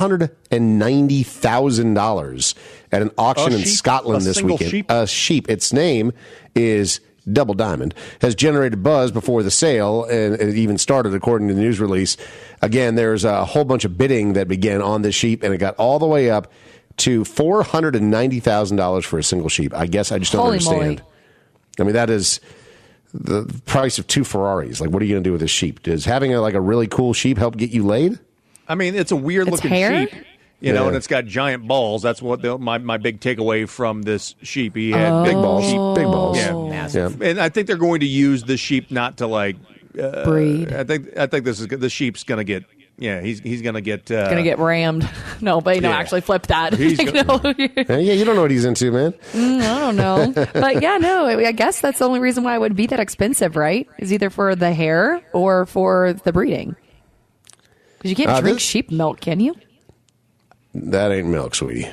$490,000 at an auction in Scotland this weekend. A sheep. Its name is Double Diamond, has generated buzz before the sale, and it even started according to the news release. Again, there's a whole bunch of bidding that began on this sheep, and it got all the way up to $490,000 for a single sheep. I guess I just don't understand. Moly. I mean, that is the price of 2 Ferraris. What are you going to do with this sheep? Does having a really cool sheep help get you laid? I mean, it's a weird looking sheep. And it's got giant balls. That's what my big takeaway from this sheep. He had big balls. Big balls. Yeah, massive. Yeah. And I think they're going to use the sheep not to breed. I think the sheep's going to get. Yeah, he's going to get going to get rammed. No, but actually flip that. You don't know what he's into, man. I don't know, but I guess that's the only reason why it would be that expensive, right? Is either for the hair or for the breeding. Because you can't drink sheep milk, can you? That ain't milk, sweetie.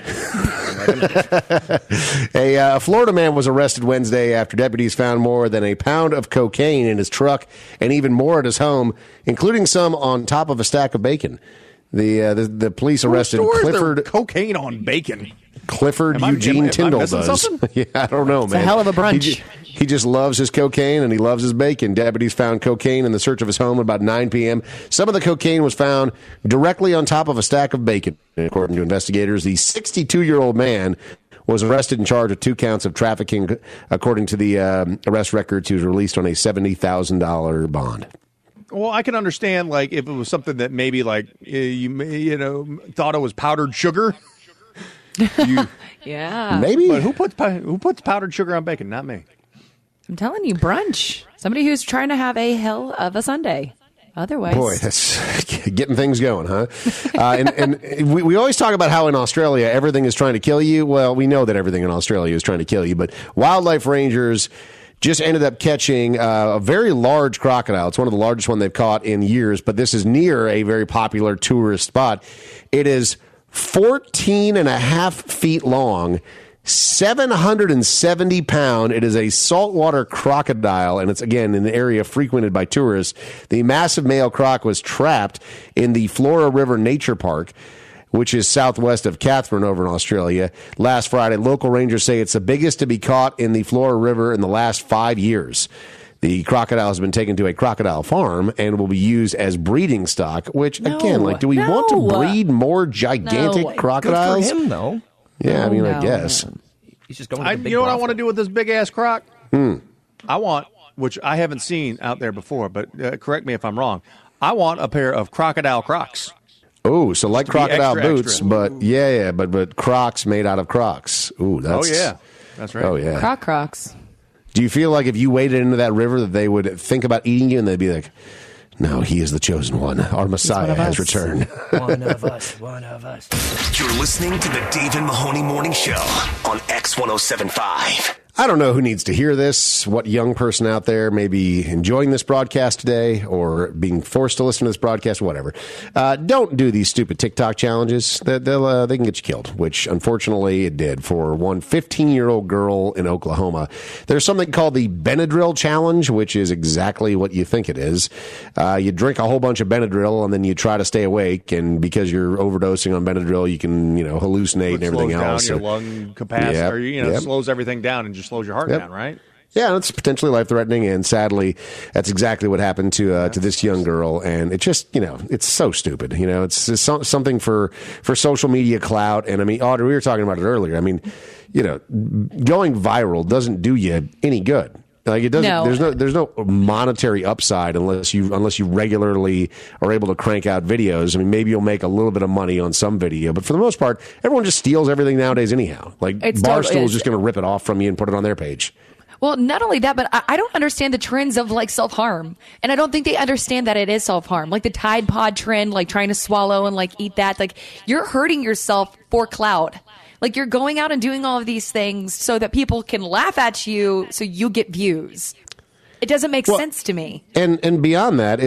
A Florida man was arrested Wednesday after deputies found more than a pound of cocaine in his truck and even more at his home, including some on top of a stack of bacon. The police arrested Clifford. Cocaine on bacon. Clifford Eugene Tyndall does. Yeah, I don't know, man. It's a hell of a brunch. He just loves his cocaine and he loves his bacon. Deputies found cocaine in the search of his home at about 9 p.m. Some of the cocaine was found directly on top of a stack of bacon. According to investigators, the 62-year-old man was arrested and charged with 2 counts of trafficking. According to the arrest records, he was released on a $70,000 bond. Well, I can understand if it was something that maybe you thought it was powdered sugar. Yeah, maybe. But who puts powdered sugar on bacon? Not me. I'm telling you, brunch. Somebody who's trying to have a hell of a Sunday. Otherwise, boy, that's getting things going, huh? And we always talk about how in Australia everything is trying to kill you. Well, we know that everything in Australia is trying to kill you, but wildlife rangers just ended up catching a very large crocodile. It's one of the largest one they've caught in years, but this is near a very popular tourist spot. It is 14 and a half feet long 770 pound. It is a saltwater crocodile, and it's, again, in an area frequented by tourists. The massive male croc was trapped in the Flora River Nature Park, which is southwest of Catherine over in Australia, last Friday. Local rangers say it's the biggest to be caught in the Flora River in the last 5 years. The crocodile has been taken to a crocodile farm and will be used as breeding stock, which, again, like, do we want to breed more gigantic crocodiles? Good for him, though. Yeah, I mean, I guess. He's just going to the big You know what I brothel. want to do with this big-ass croc? I want, which I haven't seen out there before, but correct me if I'm wrong, I want a pair of crocodile Crocs. Oh, so like To be crocodile extra, boots, extra. but Crocs made out of Crocs. Ooh, that's... Oh, yeah. That's right. Oh, yeah. Crocs. Do you feel like if you waded into that river that they would think about eating you and they'd be like, no, he is the chosen one. Our Messiah has returned. One of us. You're listening to the Dave and Mahoney Morning Show on X1075. I don't know who needs to hear this, what young person out there may be enjoying this broadcast today or being forced to listen to this broadcast, whatever. Don't do these stupid TikTok challenges. They can get you killed, which unfortunately it did for one 15-year-old girl in Oklahoma. There's something called the Benadryl Challenge, which is exactly what you think it is. You drink a whole bunch of Benadryl and then you try to stay awake, and because you're overdosing on Benadryl, you can, hallucinate and everything else. Slows down your lung capacity, or slows everything down and just slows your heart down, right? Yeah, it's potentially life-threatening, and sadly, that's exactly what happened to this young girl. And it just, it's so stupid. It's just something for social media clout. And I mean, Audrey, we were talking about it earlier. I mean, going viral doesn't do you any good. Like, it doesn't. No. There's no monetary upside unless you regularly are able to crank out videos. I mean, maybe you'll make a little bit of money on some video, but for the most part, everyone just steals everything nowadays anyhow. Like, Barstool is just going to rip it off from you and put it on their page. Well, not only that, but I don't understand the trends of like self-harm. And I don't think they understand that it is self-harm. Like the Tide Pod trend, like trying to swallow and like eat that. Like, you're hurting yourself for clout. Like, you're going out and doing all of these things so that people can laugh at you so you get views. It doesn't make sense to me. And beyond that,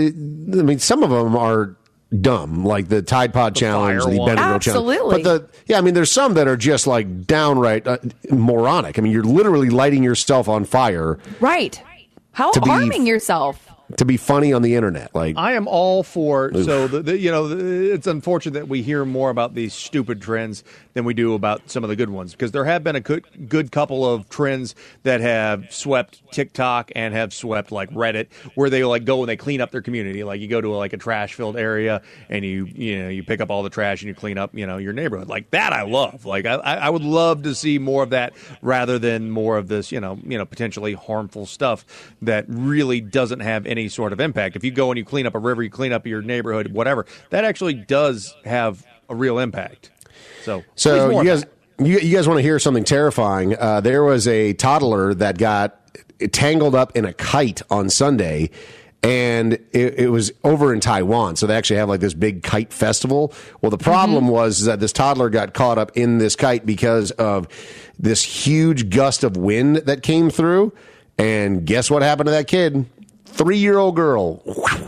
some of them are dumb, like the Tide Pod challenge, the Benadryl challenge. Absolutely. But there's some that are just like downright moronic. I mean, you're literally lighting yourself on fire. Right. How harming yourself. To be funny on the internet. Like, I am all for. So it's unfortunate that we hear more about these stupid trends than we do about some of the good ones, because there have been a good couple of trends that have swept TikTok and have swept like Reddit, where they like go and they clean up their community. Like, you go to a trash filled area and you pick up all the trash and you clean up your neighborhood. Like, that I love. Like, I would love to see more of that rather than more of this potentially harmful stuff that really doesn't have any sort of impact. If you go and you clean up a river, you clean up your neighborhood, whatever, that actually does have a real impact. So you guys want to hear something terrifying? There was a toddler that got tangled up in a kite on Sunday, and it was over in Taiwan. So they actually have like this big kite festival. Well, the problem was that this toddler got caught up in this kite because of this huge gust of wind that came through. And guess what happened to that kid? 3-year-old girl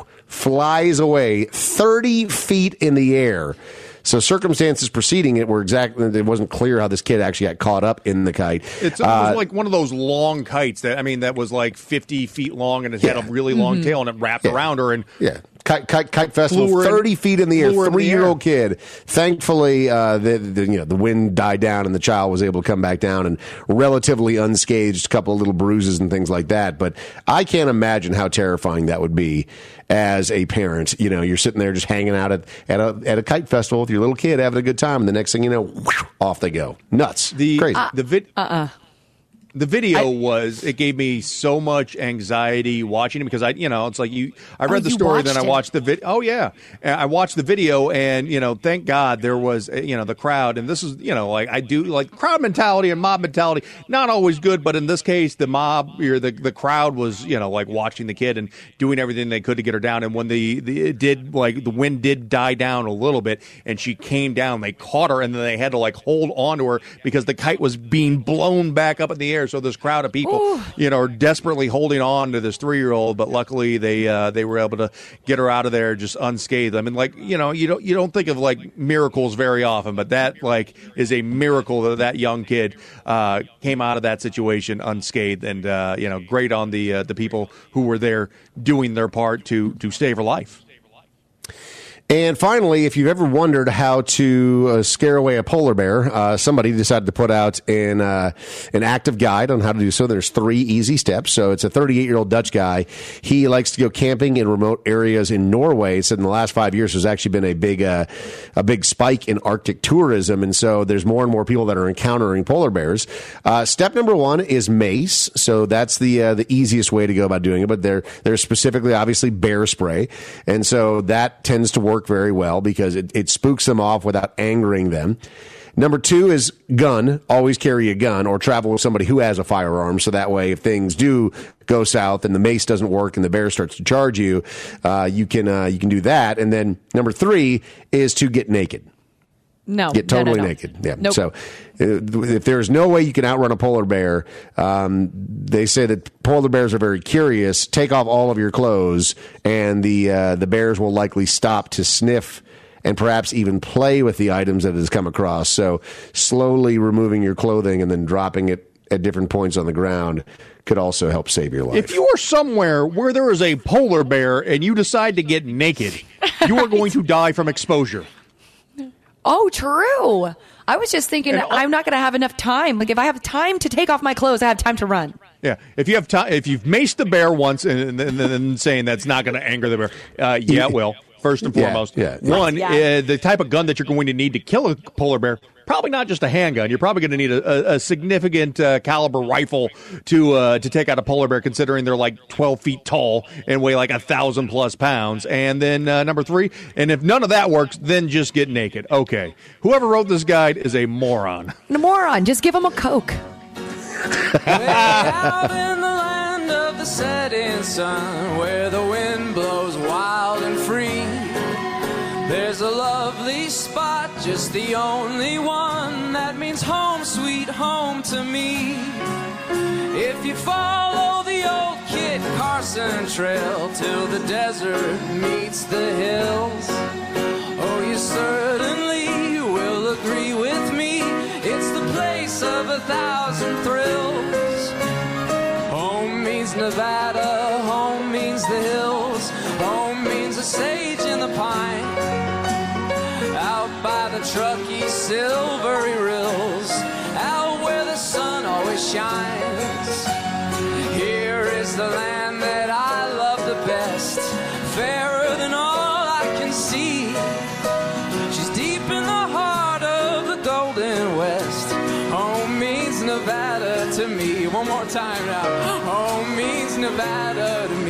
flies away 30 feet in the air. So circumstances preceding it were it wasn't clear how this kid actually got caught up in the kite. It's almost like one of those long kites that was like 50 feet long, and it had a really long tail, and it wrapped around her. And Kite festival, 30 feet in the air, 3-year-old kid. Thankfully, the wind died down and the child was able to come back down and relatively unscathed, a couple of little bruises and things like that. But I can't imagine how terrifying that would be as a parent. You're sitting there just hanging out at a kite festival with your little kid, having a good time, and the next thing you know, off they go. Nuts. Crazy. The video it gave me so much anxiety watching it, because I read the story, then I watched the video. Oh yeah. I watched the video, and, thank God there was, the crowd. And this is, I do like crowd mentality and mob mentality, not always good, but in this case, the mob or the crowd was, watching the kid and doing everything they could to get her down. And when the wind did die down a little bit and she came down, they caught her, and then they had to hold on to her because the kite was being blown back up in the air. air. So this crowd of people, are desperately holding on to this 3-year-old, but luckily they were able to get her out of there just unscathed. I mean, you don't think of miracles very often, but that is a miracle that young kid came out of that situation unscathed, and great on the people who were there doing their part to save her life. And finally, if you've ever wondered how to scare away a polar bear, somebody decided to put out an active guide on how to do so. There's 3 easy steps. So it's a 38-year-old Dutch guy. He likes to go camping in remote areas in Norway. He said in the last 5 years there's actually been a big spike in Arctic tourism, and so there's more and more people that are encountering polar bears. Step number 1 is mace. So that's the easiest way to go about doing it. But there's specifically, obviously, bear spray, and so that tends to work very well because it spooks them off without angering them. Number 2 is gun. Always carry a gun or travel with somebody who has a firearm, so that way if things do go south and the mace doesn't work and the bear starts to charge you, you can do that. And then number 3 is to get naked. No. Get totally naked. Yeah. Nope. So if there's no way you can outrun a polar bear, they say that polar bears are very curious. Take off all of your clothes, and the bears will likely stop to sniff and perhaps even play with the items that it has come across. So slowly removing your clothing and then dropping it at different points on the ground could also help save your life. If you are somewhere where there is a polar bear and you decide to get naked, you are going to die from exposure. Oh, true. I was just thinking I'm not going to have enough time. If I have time to take off my clothes, I have time to run. Yeah, if you have time, if you've maced the bear once and then saying that's not going to anger the bear, it will. First and foremost, the type of gun that you're going to need to kill a polar bear, probably not just a handgun. You're probably going to need a significant caliber rifle to take out a polar bear, considering they're 12 feet tall and weigh 1,000+ pounds. And then number 3, and if none of that works, then just get naked. Okay, whoever wrote this guide is a moron. A moron. Just give him a Coke. Out in the land of the setting sun, where the wind blows wild and free, there's a lovely spot, just the only one that means home, sweet home to me. If you follow the old Kit Carson trail till the desert meets the hills, oh, you certainly will agree with me, it's the place of 1,000 thrills. Home means Nevada, home means the hills, home means a sage in the pine, out by the Truckee silvery rills, out where the sun always shines. Here is the land that I love the best, fairer than all I can see. She's deep in the heart of the Golden West. Home means Nevada to me. One more time now. Home means Nevada to me.